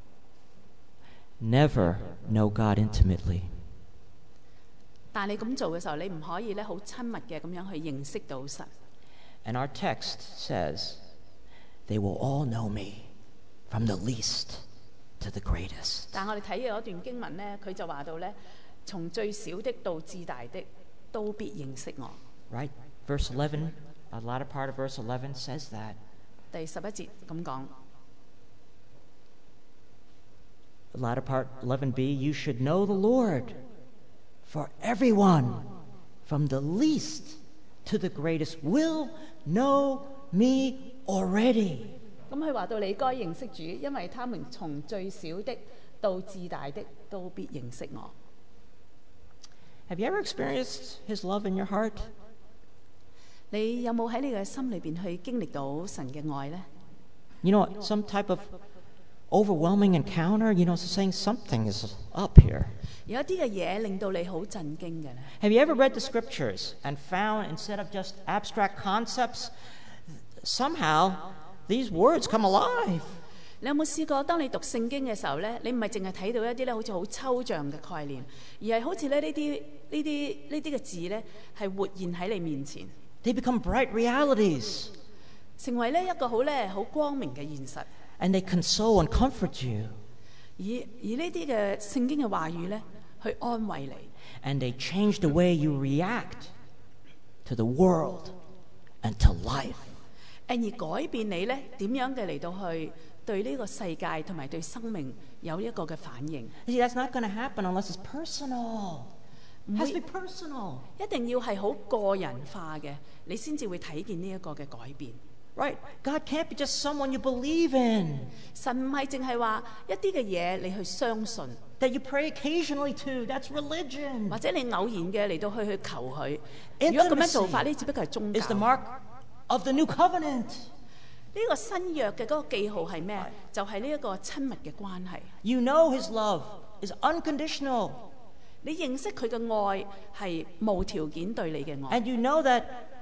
never know God intimately. 但係你咁做嘅時候，你唔可以咧好親密嘅咁樣去認識到神。 And our text says, they will all know me, from the least to the greatest. 但係我哋睇嘅嗰段經文咧，佢就話到咧，從最小的到至大的，都必認識我。 Right? Verse eleven, a latter part of verse eleven says that. 第十一節咁講， The latter part, eleven b, you should know the Lord, for everyone, from the least to the greatest, will know me already. 咁佢話到你該認識主，因為他們從最小的到至大的，都必認識我。 Have you ever experienced His love in your heart? 你有冇喺你嘅心裏邊去經歷到神嘅愛呢？ You know, some type of overwhelming encounter, you know, saying something is up here. 有一啲嘅嘢令到你好震驚嘅咧。 Have you ever read the scriptures and found instead of just abstract concepts, somehow these words come alive? 你有冇試過，當你讀聖經嘅時候咧，你唔係淨係睇到一啲咧好似好抽象嘅概念，而係好似咧呢啲呢啲呢啲嘅字咧係活現喺你面前， They become bright realities, 成為呢一個好咧好光明嘅現實。 and they console and comfort you, 而而呢啲嘅聖經嘅話語咧，去安慰你， and they change the way you react to the world and to life. 而改變你咧點樣嘅嚟到去對呢個世界同埋對生命有一個嘅反應。 You see, that's not going to happen unless it's personal. It has to be personal. 一定要係好個人化嘅，你先至會睇見呢一個嘅改變。 Right? God can't be just someone you believe in, 神唔係淨係話一啲嘅嘢你去相信， that you pray occasionally to. That's religion. 或者你偶然嘅嚟到去去求佢。如果咁樣做法，呢只不過係宗教。 Is the mark of the new covenant. 呢個新約嘅嗰個記號係咩？就係呢一個親密嘅關係。 You know His love is unconditional, 你認識佢嘅愛係無條件對你嘅愛。 and you know that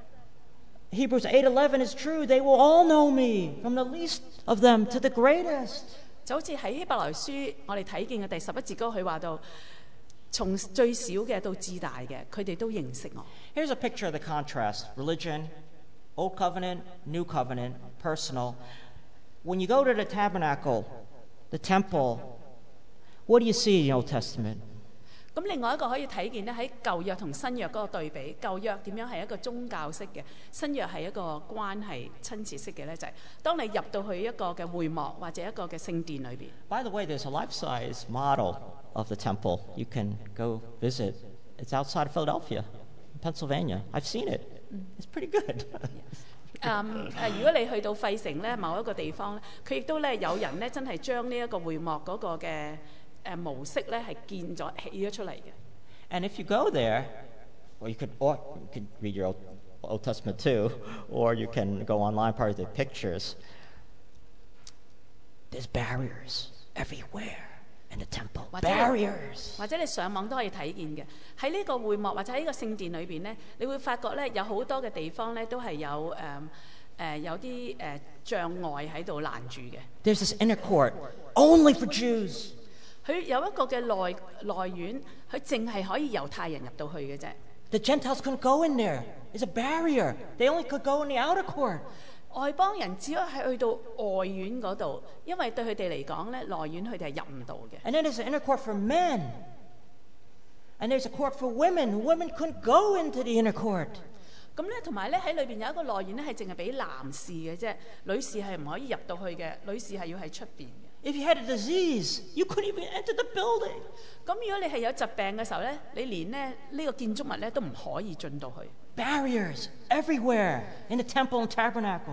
Hebrews eight eleven is true. They will all know me, from the least of them to the greatest. 就好似喺希伯來書我哋睇見嘅第十一節嗰，佢話到，從最小嘅到至大嘅，佢哋都認識我。 Here's a picture of the contrast: religion, Old Covenant, New Covenant, personal. When you go to the tabernacle, the temple, what do you see in the Old Testament? 咁另外一個可以睇見咧，喺舊約同新約嗰個對比，舊約點樣係一個宗教式嘅，新約係一個關係親切式嘅咧，就係、是、當你入到去一個嘅會幕或者一個嘅聖殿裏邊。 By the way, there's a life-size model of the temple you can go visit. It's outside of Philadelphia, Pennsylvania. I've seen it. It's pretty good. 誒誒，如果你去到費城咧，某一個地方咧，佢亦都咧有人咧真係將呢一個會幕嗰個嘅誒模式咧係建咗起咗出嚟嘅。 And if you go there, or you could, or you could read your Old, Old Testament too, or you can go online, part of the pictures. There's barriers everywhere in the temple. 或者 Barriers. 或者你上網都可以睇見嘅。喺呢個會幕或者喺呢個聖殿裏邊咧，你會發覺咧有好多嘅地方咧都係有誒誒、呃、有啲誒、呃、障礙喺度攔住嘅。 There's this inner court only for Jews. 佢有一個嘅內內院，佢淨係可以猶太人入到去嘅啫。 The Gentiles couldn't go in there. There's a barrier. They only could go in the outer court. 外邦人只可以係去到外院嗰度，因為對佢哋嚟講咧，內院佢哋係入唔到嘅。 And then there's an inner court for men. And there's a court for women. Women couldn't go into the inner court. 咁咧，同埋咧喺裏邊有一個內院咧，係淨係俾男士嘅啫，女士係唔可以入到去嘅，女士係要喺出邊嘅。 If you had a disease, you couldn't even enter the building. 咁如果你係有疾病嘅時候咧，你連咧呢個建築物咧都唔可以進到去。 Barriers everywhere in the temple and tabernacle.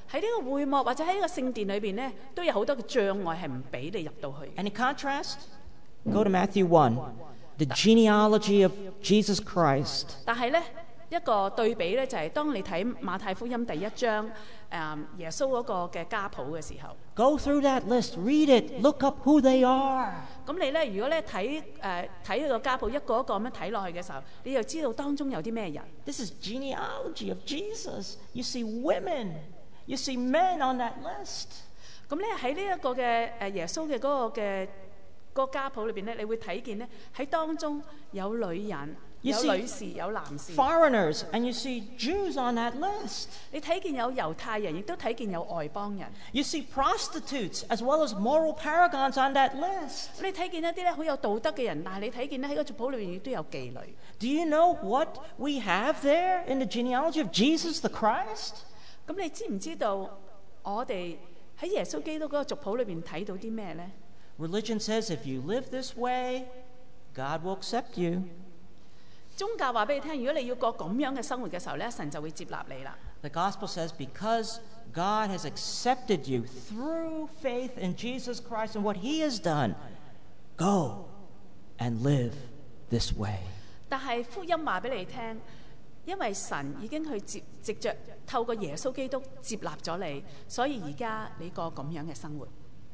喺呢個會幕或者喺呢個聖殿裏邊呢，都有好多嘅障礙係唔俾你入到去。 And in contrast, go to Matthew one, the genealogy of Jesus Christ. 但係呢，一個對比呢，就係、是、當你睇馬太福音第一章誒、嗯、耶穌嗰個嘅家譜嘅時候， Go through that list, read it, look up who they are. 咁你呢，如果咧睇誒睇呢個家譜一個一個咁樣睇落去嘅時候，你就知道當中有啲咩人。 This is genealogy of Jesus. You see women, you see men on that list. 咁咧喺呢一個嘅誒耶穌嘅嗰個嘅嗰個家譜裏邊咧，你會睇見咧喺當中有女人、 You 有 see 女士、有男士。 Foreigners, and you see Jews on that list. 你睇見有猶太人，亦都睇見有外邦人。 You see prostitutes as well as moral paragons on that list. 你睇見一啲咧好有道德嘅人，但係你睇見咧喺個族譜裏邊亦都有妓女。 Do you know what we have there in the genealogy of Jesus the Christ? 咁你知唔知道我哋喺耶穌基督嗰個族譜裏邊睇到啲咩咧？ Religion says if you live this way, God will accept you. 宗教話俾你聽，如果你要過咁樣嘅生活嘅時候咧，神就會接納你啦。 The gospel says because God has accepted you through faith in Jesus Christ and what he has done, go and live this way. 但係福音話俾你聽，因為神已經去接藉着透過耶穌基督接納咗你，所以而家你過咁樣嘅生活。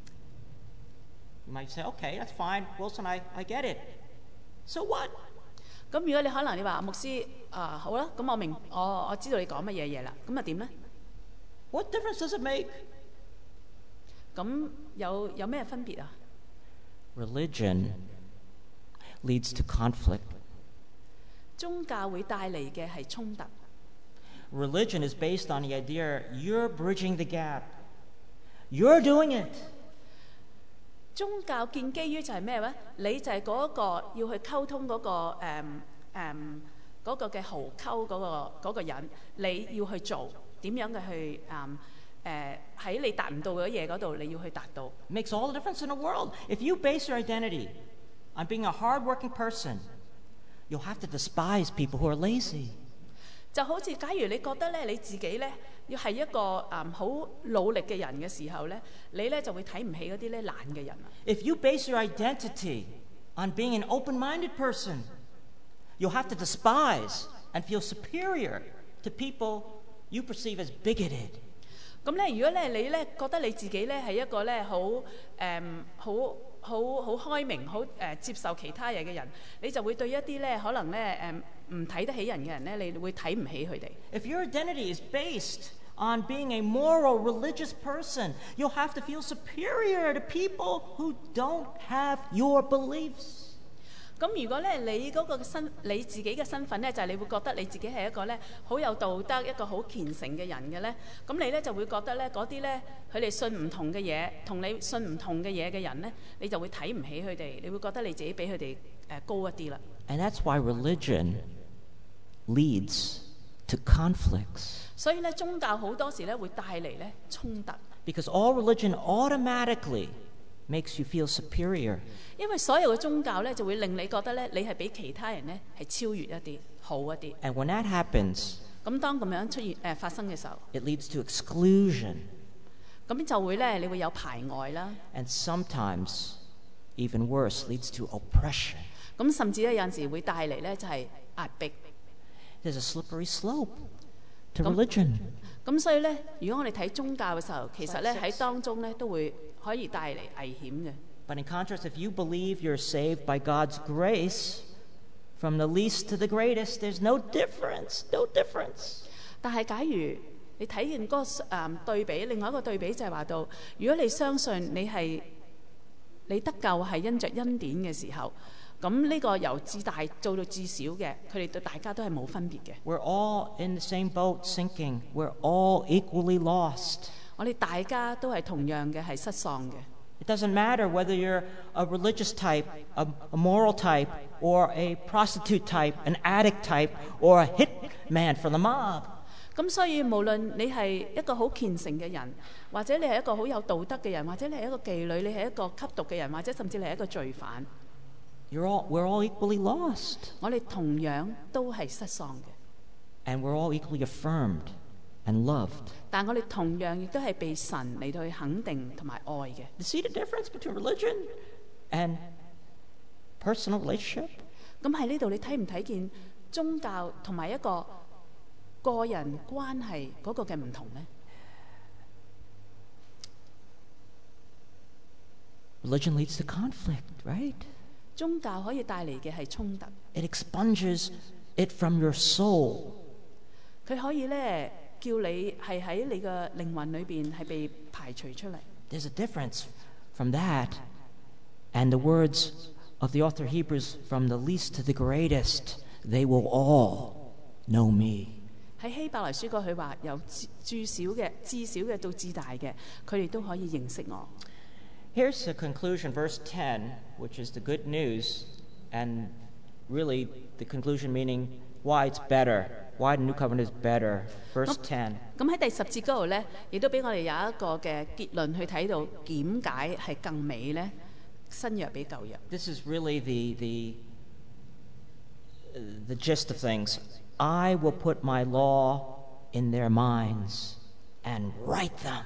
You might say, okay, that's fine. Wilson, I, I get it. So what? 咁如果你可能你話牧師啊、好啦，咁我明我我知道你講乜嘢嘢啦，咁啊點咧？ What difference does it make? 咁有有咩分別啊？ Religion leads to conflict. 宗教會帶嚟嘅係衝突。 Religion is based on the idea you're bridging the gap. You're doing it. 宗教建基於就係咩咧？你就係嗰個要去溝通嗰、個誒誒嗰個嘅壕溝嗰個嗰個人，你要去做點樣嘅去誒誒喺你達唔到嗰嘢嗰度，你要去達到。 It makes all the difference in the world. If you base your identity on being a hardworking person, you'll have to despise people who are lazy. 就好似假如你覺得咧你自己咧要係一個誒好、努力嘅人嘅時候咧，你咧就會睇唔起嗰啲咧懶嘅人啊。 If you base your identity on being an open-minded person, you'll have to despise and feel superior to people you perceive as bigoted. 咁咧，如果咧你咧覺得你自己咧係一個咧好誒好好好開明、好誒、呃、接受其他嘢嘅人，你就會對一啲咧可能咧誒唔睇得起人嘅人咧，你會睇唔起佢哋。 If your identity is based on being a moral, religious person, you'll have to feel superior to people who don't have your beliefs. 咁如果咧你嗰個身你自己嘅身份咧，就係、你會覺得你自己係一個咧好有道德、一個好虔誠嘅人嘅咧，咁你咧就會覺得咧嗰啲咧佢哋信唔同嘅嘢，同你信唔同嘅嘢嘅人咧，你就會睇唔起佢哋，你會覺得你自己比佢哋誒高一啲啦。 And that's why religion leads to conflicts. 所以咧宗教好多時咧會帶嚟咧衝突， Because all religion automatically makes you feel superior. 因為所有嘅宗教咧就會令你覺得咧你係比其他人咧係超越一啲、好一啲。 And when that happens, 咁當咁樣出現誒、呃、發生嘅時候， it leads to exclusion 咁就會咧你會有排外啦。 and sometimes, even worse, leads to oppression. 咁甚至咧有陣時會帶嚟咧就係、壓迫。 There's a slippery slope to Come- religion. 咁所以咧，如果我哋睇宗教嘅時候，其實咧喺當中咧都會可以帶嚟危險嘅。 But in contrast, if you believe you're saved by God's grace, from the least to the greatest, there's no difference, no difference. 但係假如你睇見嗰個誒、嗯、對比，另外一個對比就係話到，如果你相信你係你得救係因着恩典嘅時候，咁呢個由至大做到至少嘅，佢哋對大家都係冇分別嘅。 We're all in the same boat sinking. We're all equally lost. 我哋大家都係同樣嘅係失喪嘅。 It doesn't matter whether you're a religious type, a, a moral type, or a prostitute type, an addict type, or a hitman for the mob. 咁所以無論你係一個好虔誠嘅人，或者你係一個好有道德嘅人，或者你係一個妓女，你係一個吸毒嘅人，或者甚至你係一個罪犯， You're all, we're all equally lost. 我哋同樣都係失喪嘅。 And we're all equally affirmed and loved. 但我哋同樣亦都係被神嚟到去肯定同埋愛嘅。 You see the difference between religion and personal relationship? 咁喺呢度你睇唔睇見宗教同埋一個個人關係嗰個嘅唔同呢？ Religion leads to conflict, right? 宗教可以帶嚟嘅係衝突， It expunges it from your soul. 佢可以咧叫你係喺你嘅靈魂裏邊係被排除出嚟。 There's a difference from that and the words of the author of Hebrews, from the least to the greatest, they will all know me. 喺希伯來書嗰佢話由至少嘅至少嘅到至大嘅，佢哋都可以認識我。 Here's the conclusion, verse ten, which is the good news, and really the conclusion meaning why it's better, why the new covenant is better. Verse ten. 咁喺第十節嗰度咧，亦都俾我哋有一個嘅結論去睇到點解係更美咧？新約比舊約。 This is really the, the, uh, the gist of things. I will put my law in their minds and write them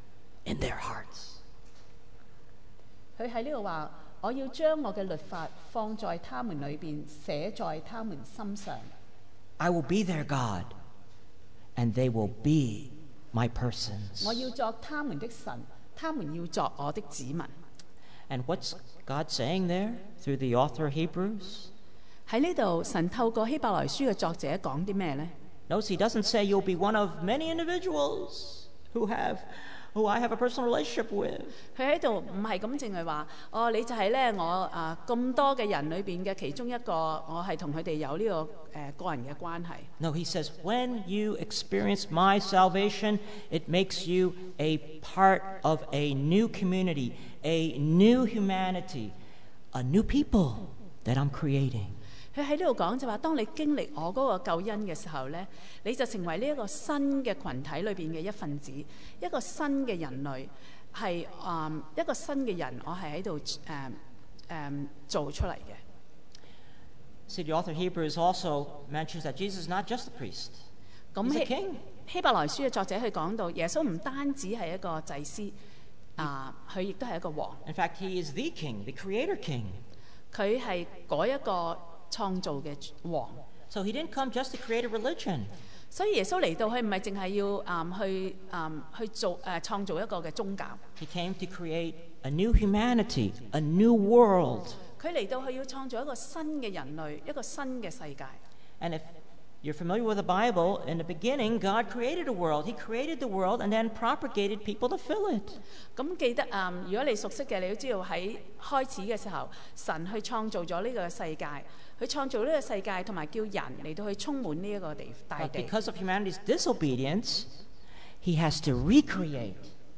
in their hearts. 佢喺呢度話：我要將我嘅律法放在他們裏邊，寫在他們心上。 I will be their God, and they will be my persons. 我要作他們的神，他們要作我的子民。 And what's God saying there through the author of Hebrews? 喺呢度，神透過希伯來書嘅作者講啲咩呢？ Notice he doesn't say you'll be one of many individuals who have, who I have a personal relationship with. 佢喺度唔係咁淨係話，哦，你就係咧我啊咁多嘅人裏邊嘅其中一個，我係同佢哋有呢、這個誒、呃、個人嘅關係。 No, he says, when you experience my salvation, it makes you a part of a new community, a new humanity, a new people that I'm creating. 佢喺呢度講就話，當你經歷我嗰個救恩嘅時候咧，你就成為呢一個新嘅群體裏邊嘅一份子，一個新嘅人類係啊、嗯、一個新嘅人，我係喺度誒誒做出嚟嘅。 See, the author of Hebrews also mentions that Jesus is not just a priest. 咁 He's a 希 king. 希伯來書嘅作者佢講到，耶穌唔單止係一個祭司，啊，佢亦都係一個王。 In fact, he is the king, the creator king. 佢係嗰一個創造嘅王。 So he didn't come just to create a religion. 所以耶穌嚟到，佢唔係淨係要誒、嗯、去誒、嗯、去做誒、呃、創造一個嘅宗教。 He came to create a new humanity, a new world. 佢嚟到，佢要創造一個新嘅人類，一個新嘅世界。 And if you're familiar with the Bible, in the beginning, God created a world. He created the world and then propagated people to fill it. 咁記得誒、嗯，如果你熟悉嘅，你都知道喺開始嘅時候，神去創造咗呢個世界，佢創造呢個世界，同埋叫人嚟到去充滿呢一個地大 But 地。 because of humanity's disobedience, he has to recreate,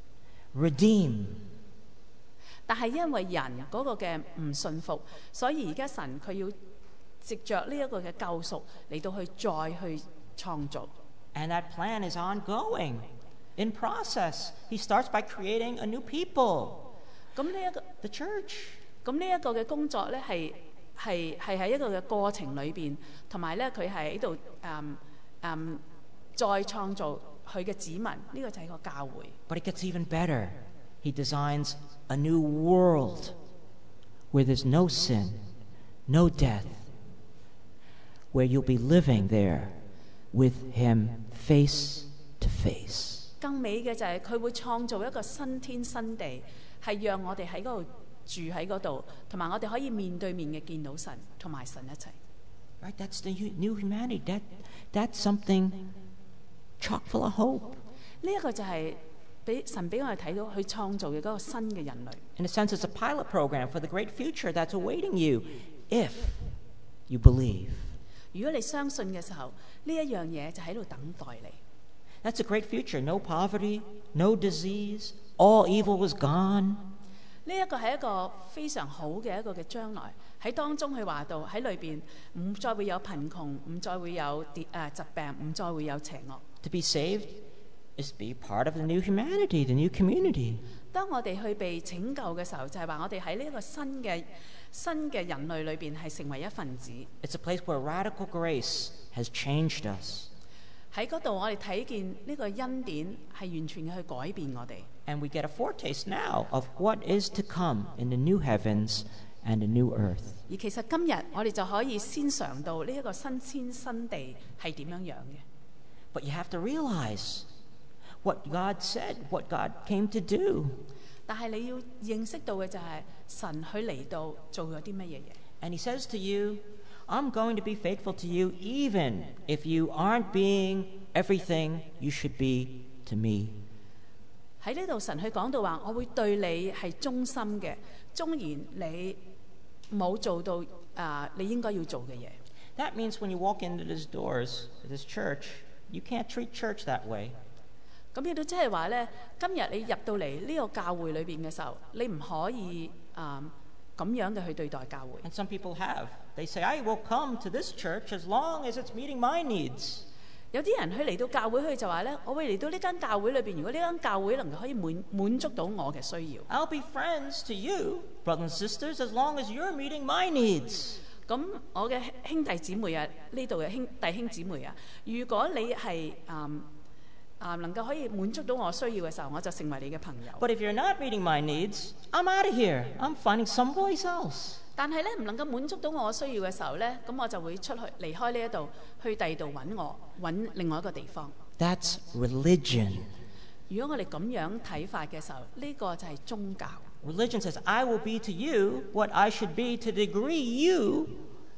redeem. 但係因為人嗰個嘅唔信服，所以而家神佢要藉着呢一個嘅救贖嚟到去再去創造。 And that plan is ongoing, in process. He starts by creating a new people, 咁呢一個 the church. 咁呢一個嘅工作咧係係係喺一個嘅過程裏邊，同埋咧佢係喺度誒誒再創造佢嘅子民，呢、這個就係個教會。 But it gets even better. He designs a new world where there's no sin, no death, where you'll be living there with him face to face. 更美嘅就係佢會創造一個新天新地，係讓我哋喺嗰度住喺嗰度，同埋我哋可以面對面嘅見到神，同埋神一齊。 Right? That's the hu- new humanity. That, that's something chock full of hope. 呢一個就係俾神俾我哋睇到佢創造嘅嗰個新嘅人類。 In a sense, it's a pilot program for the great future that's awaiting you if you believe. 如果你相信嘅時候，呢一樣嘢就喺度等待你。 That's a great future. No poverty, no disease, all evil was gone. 呢一個係一個非常好嘅一個嘅將來，喺當中佢話到喺裏邊唔再會有貧窮，唔再會有跌誒疾病，唔再會有邪惡。 To be saved is to be part of the new humanity, the new community. 當我哋去被拯救嘅時候，就係話我哋喺呢一個新嘅新嘅人類裏邊係成為一份子。 It's a place where radical grace has changed us. 喺嗰度我哋睇見呢個恩典係完全嘅去改變我哋。 And we get a foretaste now of what is to come in the new heavens and the new earth. 而其實今日我哋就可以先嘗到呢一個新天新地係點樣樣嘅。 But you have to realize what God said, what God came to do. 但係你要認識到嘅就係神佢嚟到做咗啲乜嘢嘢。 And he says to you, I'm going to be faithful to you even if you aren't being everything you should be to me. 喺呢度神佢講到話，我會對你係忠心嘅，縱然你冇做到啊、uh, 你應該要做嘅嘢。 That means when you walk into these doors, this church, you can't treat church that way. 咁亦都即係話咧，今日你入到嚟呢個教會裏邊嘅時候，你唔可以啊咁、uh, 樣嘅去對待教會。 And some people have. They say, I will come to this church as long as it's meeting my needs. 有啲人佢嚟到教會，佢就話咧，我會嚟到呢間教會裏邊，如果呢間教會能夠可以滿滿足到我嘅需要。 I'll be friends to you, brothers and sisters, as long as you're meeting my needs. 咁我嘅兄弟姊妹啊，呢度嘅兄弟兄姊妹啊，如果你係啊啊能夠可以滿足到我需要嘅時候，我就成為你嘅朋友。 But if you're not meeting my needs, I'm out of here. I'm finding someplace else. 但係咧唔能夠滿足到我需要嘅時候咧，咁我就會出去離開呢一度，去第二度揾我揾另外一個地方。 That's religion. 如果我哋咁樣睇法嘅時候，呢、這個就係宗教。 Religion says, I will be to you what I should be to the degree you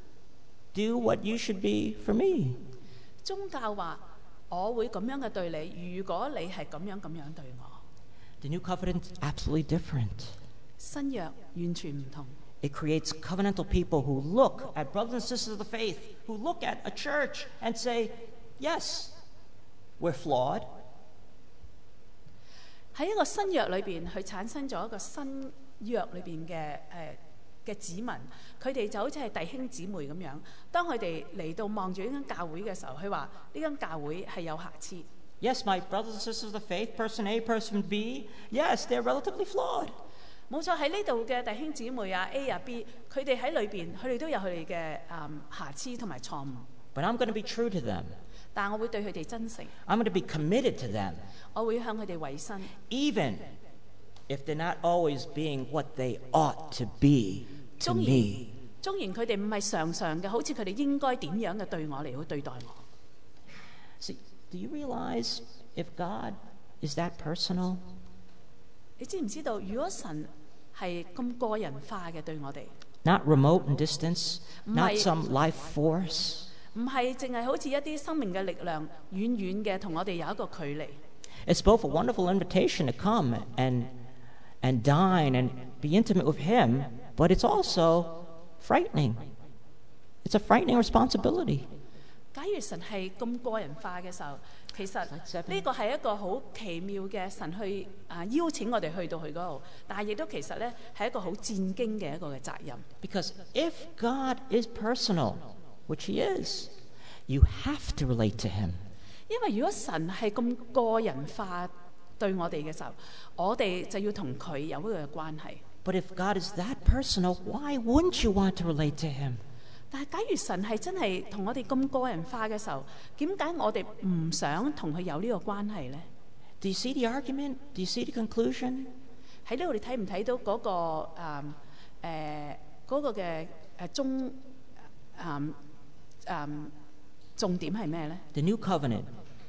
do what you should be for me. 宗教話我會咁樣嘅對你，如果你係咁樣咁樣對我。 The new covenant is absolutely different. 新約完全唔同。 It creates covenantal people who look at brothers and sisters of the faith, who look at a church and say, yes, we're flawed. 喺一個新約裏邊，佢產生咗一個新約裏邊嘅誒嘅子民，佢哋就好似係弟兄姊妹咁樣。當佢哋嚟到望住呢間教會嘅時候，佢話呢間教會係有瑕疵。 Yes, my brothers and sisters of the faith, person A, person B, yes, they're relatively flawed. 冇錯，喺呢度嘅弟兄姊妹啊 A 啊 B， 佢哋喺裏邊，佢哋都有佢哋嘅誒瑕疵同埋錯誤。 But I'm going to be true to them. 但我會對佢哋真誠。 I'm going to be committed to them. 我會向佢哋委身。 Even if they're not always being what they ought to be to me. 縱然佢哋唔係常常嘅，好似佢哋應該點樣嘅對我嚟去對待我。 See, do you realize if God is that personal? 你知唔知道？如果神係咁個人化嘅對我哋 ，not remote and distance, not some life force， 唔係淨係好似一啲生命嘅力量遠遠嘅同我哋有一個距離。 It's both a wonderful invitation to come and and dine and be intimate with Him, but it's also frightening. It's a frightening responsibility. 假如神係咁個人化嘅時候，其實呢個係一個好奇妙嘅神去啊邀請我哋去到佢嗰度，但係亦都其實咧係一個好戰兢嘅一個嘅責任。 Because if God is personal, which He is, you have to relate to Him. 因為如果神係咁個人化對我哋嘅時候，我哋就要同佢有一個關係。 But if God is that personal, why wouldn't you want to relate to Him? 但係假如神係真係同我哋咁個人化嘅時候，點解我哋唔想同佢有呢個關係呢？ Do you see the argument? Do you see the conclusion? 喺呢度你睇唔睇到嗰、那個誒誒嗰個嘅誒中誒誒重點係咩呢？ The new covenant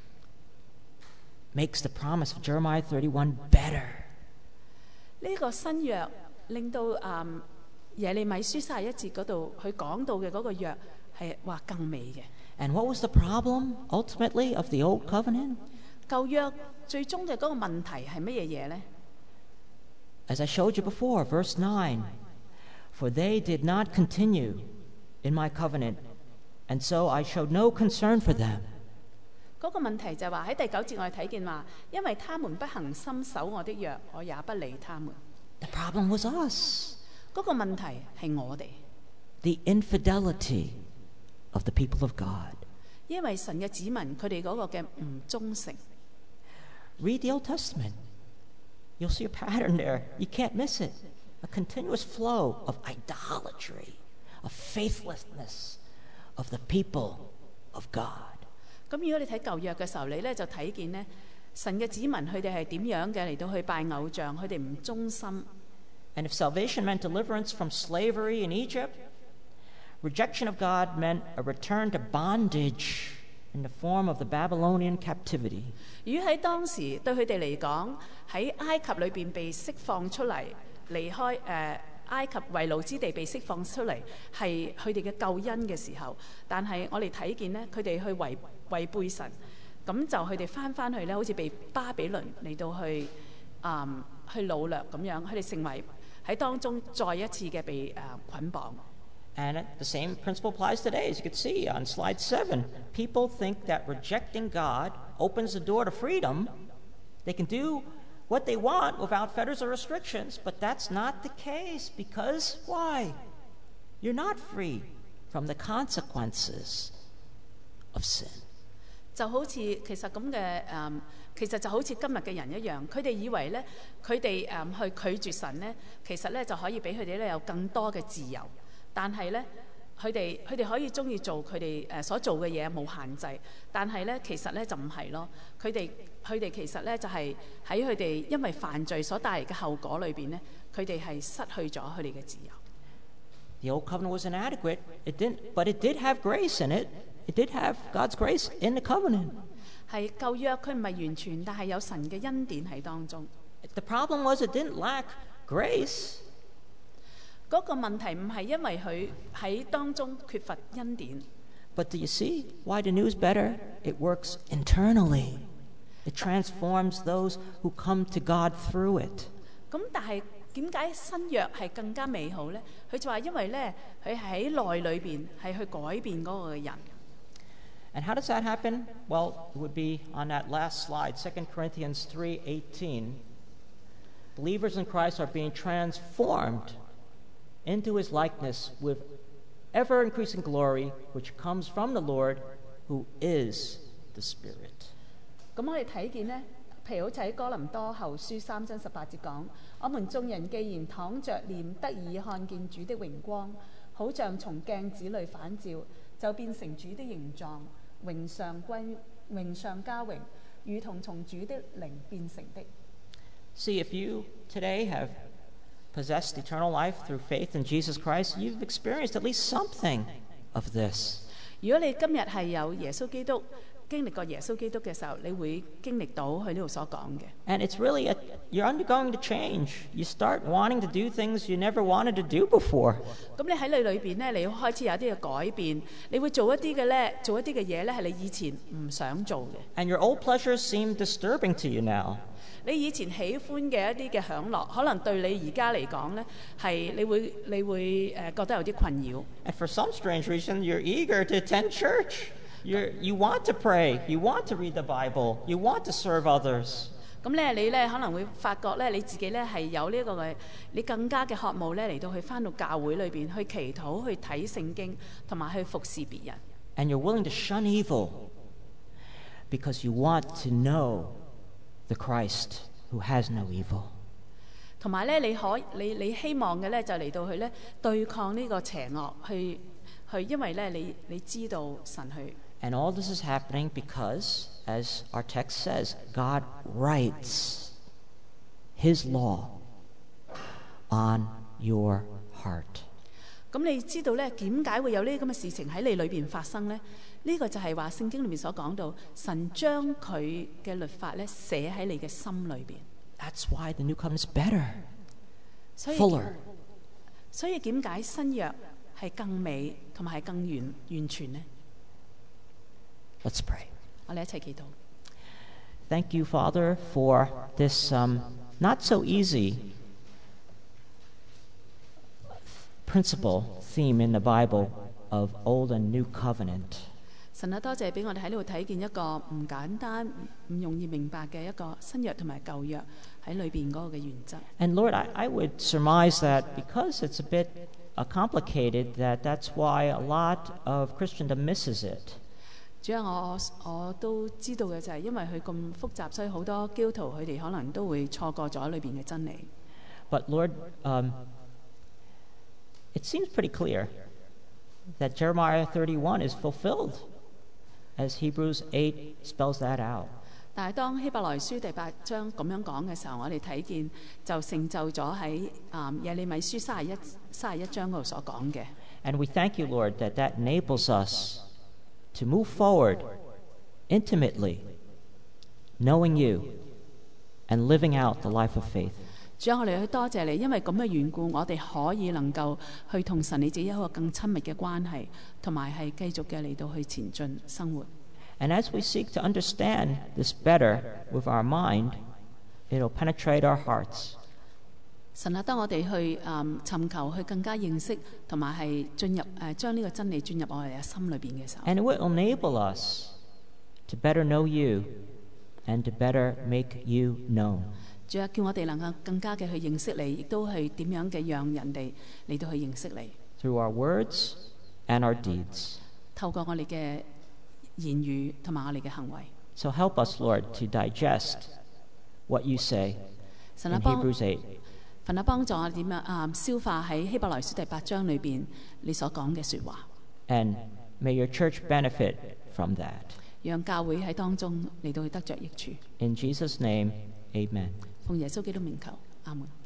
makes the promise of Jeremiah thirty-one better. 呢個新約令到誒。嗯耶利米書三十一節嗰度，佢講到嘅嗰個約係話更美嘅。 And what was the problem ultimately of the old covenant? 舊約最終嘅嗰個問題係乜嘢嘢呢？ As I showed you before, verse nine, for they did not continue in my covenant, and so I showed no concern for them. 嗰個問題就係話喺第九節我哋睇見話，因為他們不恒心守我的約，我也不理他們。 The problem was us. 嗰個問題係我哋 The infidelity of the people of God. 因為神嘅子民佢哋嗰個嘅唔忠誠。 Read the Old Testament. You'll see a pattern there. You can't miss it. A continuous flow of idolatry, of faithlessness of the people of God. 咁如果你睇舊約嘅時候，你咧就睇見呢神嘅子民佢哋係點樣嘅嚟到去拜偶像，佢哋唔忠心。 And if salvation meant deliverance from slavery in Egypt, rejection of God meant a return to bondage in the form of the Babylonian captivity. 如果喺當時對佢哋嚟講，喺埃及裏邊被釋放出嚟，離開誒、呃、埃及為奴之地被釋放出嚟，係佢哋嘅救恩嘅時候，但係我哋睇見呢，佢哋去違違背神，咁就佢哋翻翻去咧，好似被巴比倫嚟到去啊、嗯、去擄掠咁樣，佢哋成為喺當中再一次嘅被誒、呃、捆綁。 And the same principle applies today. As you can see on slide seven, people think that rejecting God opens the door to freedom. They can do what they want without fetters or restrictions, but that's not the case because why? You're not free from the consequences of sin. 就好似其實咁嘅誒，其實就好似今日嘅人一樣，佢哋以為咧，佢哋誒去拒絕神咧，其實咧就可以俾佢哋咧有更多嘅自由。但係咧，佢哋佢哋可以中意做佢哋誒所做嘅嘢冇限制，但係咧其實咧就唔係咯。佢哋佢哋其實咧就係喺佢哋因為犯罪所帶嚟嘅後果裏邊咧，佢哋係失去咗佢哋嘅自由。 The old covenant was inadequate. It didn't, but it did have grace in it. It did have God's grace in the covenant. 係舊約佢唔係完全，但係有神嘅恩典喺當中。 The problem was it didn't lack grace. 嗰個問題唔係因為佢喺當中缺乏恩典。 But do you see why the news better? It works internally. It transforms those who come to God through it. 咁但係點解新約係更加美好咧？佢就話因為咧，佢喺內裏邊係去改變嗰個嘅人。 And how does that happen? Well, it would be on that last slide, Second Corinthians three eighteen. Believers in Christ are being transformed into his likeness with ever-increasing glory, which comes from the Lord, who is the Spirit. 咁我哋睇見呢，譬如好似喺哥林多後書三章十八節講：我們眾人既然躺着臉得以看見主的榮光，好像從鏡子裏反照，就變成主的形狀，榮上歸榮上加榮，如同從主的靈變成的。 See, if you today have possessed eternal life through faith in Jesus Christ, you've experienced at least something of this. 如果你今日係有耶穌基督經歷過耶穌基督嘅時候，你會經歷到佢呢度所講嘅。 And it's really, a, you're undergoing the change. You start wanting to do things you never wanted to do before. 咁你喺你裏邊咧，你開始有啲嘅改變，你會做一啲嘅咧，做一啲嘅嘢咧，係你以前唔想做嘅。 And your old pleasures seem disturbing to you now. 你以前喜歡嘅一啲嘅享樂，可能對你而家嚟講咧，係你會你會誒覺得有啲困擾。 And for some strange reason, you're eager to attend church. You're, you want to pray. You want to read the Bible. You want to serve others. 咁咧，你咧可能會發覺咧，你自己咧係有呢一個嘅，你更加嘅渴慕咧嚟到去返到教會裏邊去祈禱、去睇聖經，同埋去服侍別人。 And you're willing to shun evil because you want to know the Christ who has no evil. 同埋咧，你可你你希望嘅咧就嚟到去咧對抗呢個邪惡，去去，因為咧你你知道神去。 And all this is happening because, as our text says, God writes His law on your heart. 咁你知道咧點解會有呢啲咁嘅事情喺你裏邊發生咧？呢、這個就係話聖經裏面所講到，神將佢嘅律法咧寫喺你嘅心裏邊。 That's why the new covenant's better, 所以 fuller. 所以點解新約係更美同埋係更完完全呢？ Let's pray. 我哋一齊祈禱。 Thank you, Father, for this um, not so easy principle, theme in the Bible of Old and New Covenant. 神啊，多謝俾我哋喺呢度睇見一個唔簡單、唔容易明白嘅一個新約同埋舊約喺裏邊嗰個嘅原則。 And Lord, I, I would surmise that because it's a bit uh, complicated, that that's why a lot of Christendom misses it. 主要我我都知道嘅就係因為佢咁複雜，所以好多基督徒佢哋可能都會錯過咗裏邊嘅真理。 But Lord, um, it seems pretty clear that Jeremiah thirty-one is fulfilled. as Hebrews eight spells that out. 但係當希伯來書第八章咁樣講嘅時候，我哋睇見就成就咗喺啊耶利米書三十一三十一章嗰度所講嘅。 And we thank you, Lord, that that enables us to move forward intimately, knowing you and living out the life of faith. 主啊，我哋去多謝你，因為咁嘅緣故，我哋可以能夠去同神你自己有一個更親密嘅關係，同埋係繼續嘅嚟到去前進生活。 And as we seek to understand this better with our mind, it'll penetrate our hearts. 神啊，當我哋去嗯尋求去更加認識，同埋係進入誒將呢個真理進入我哋嘅心裏邊嘅時候， And it will enable us to better know you and to better make you known. 主啊，叫我哋能夠更加嘅去認識你，亦都係點樣嘅讓人哋嚟到去認識你。 Through our words and our deeds. 透過我哋嘅言語同埋我哋嘅行為。 So help us, Lord, to digest what you say 神 in 啊，幫 Hebrews eight. 神啊，幫助我哋點樣啊消化喺希伯來書第八章裏邊你所講嘅説話， And may your church benefit from that. 讓教會喺當中嚟到去得着益處。 In Jesus' name, amen. 奉耶穌基督名求，阿門。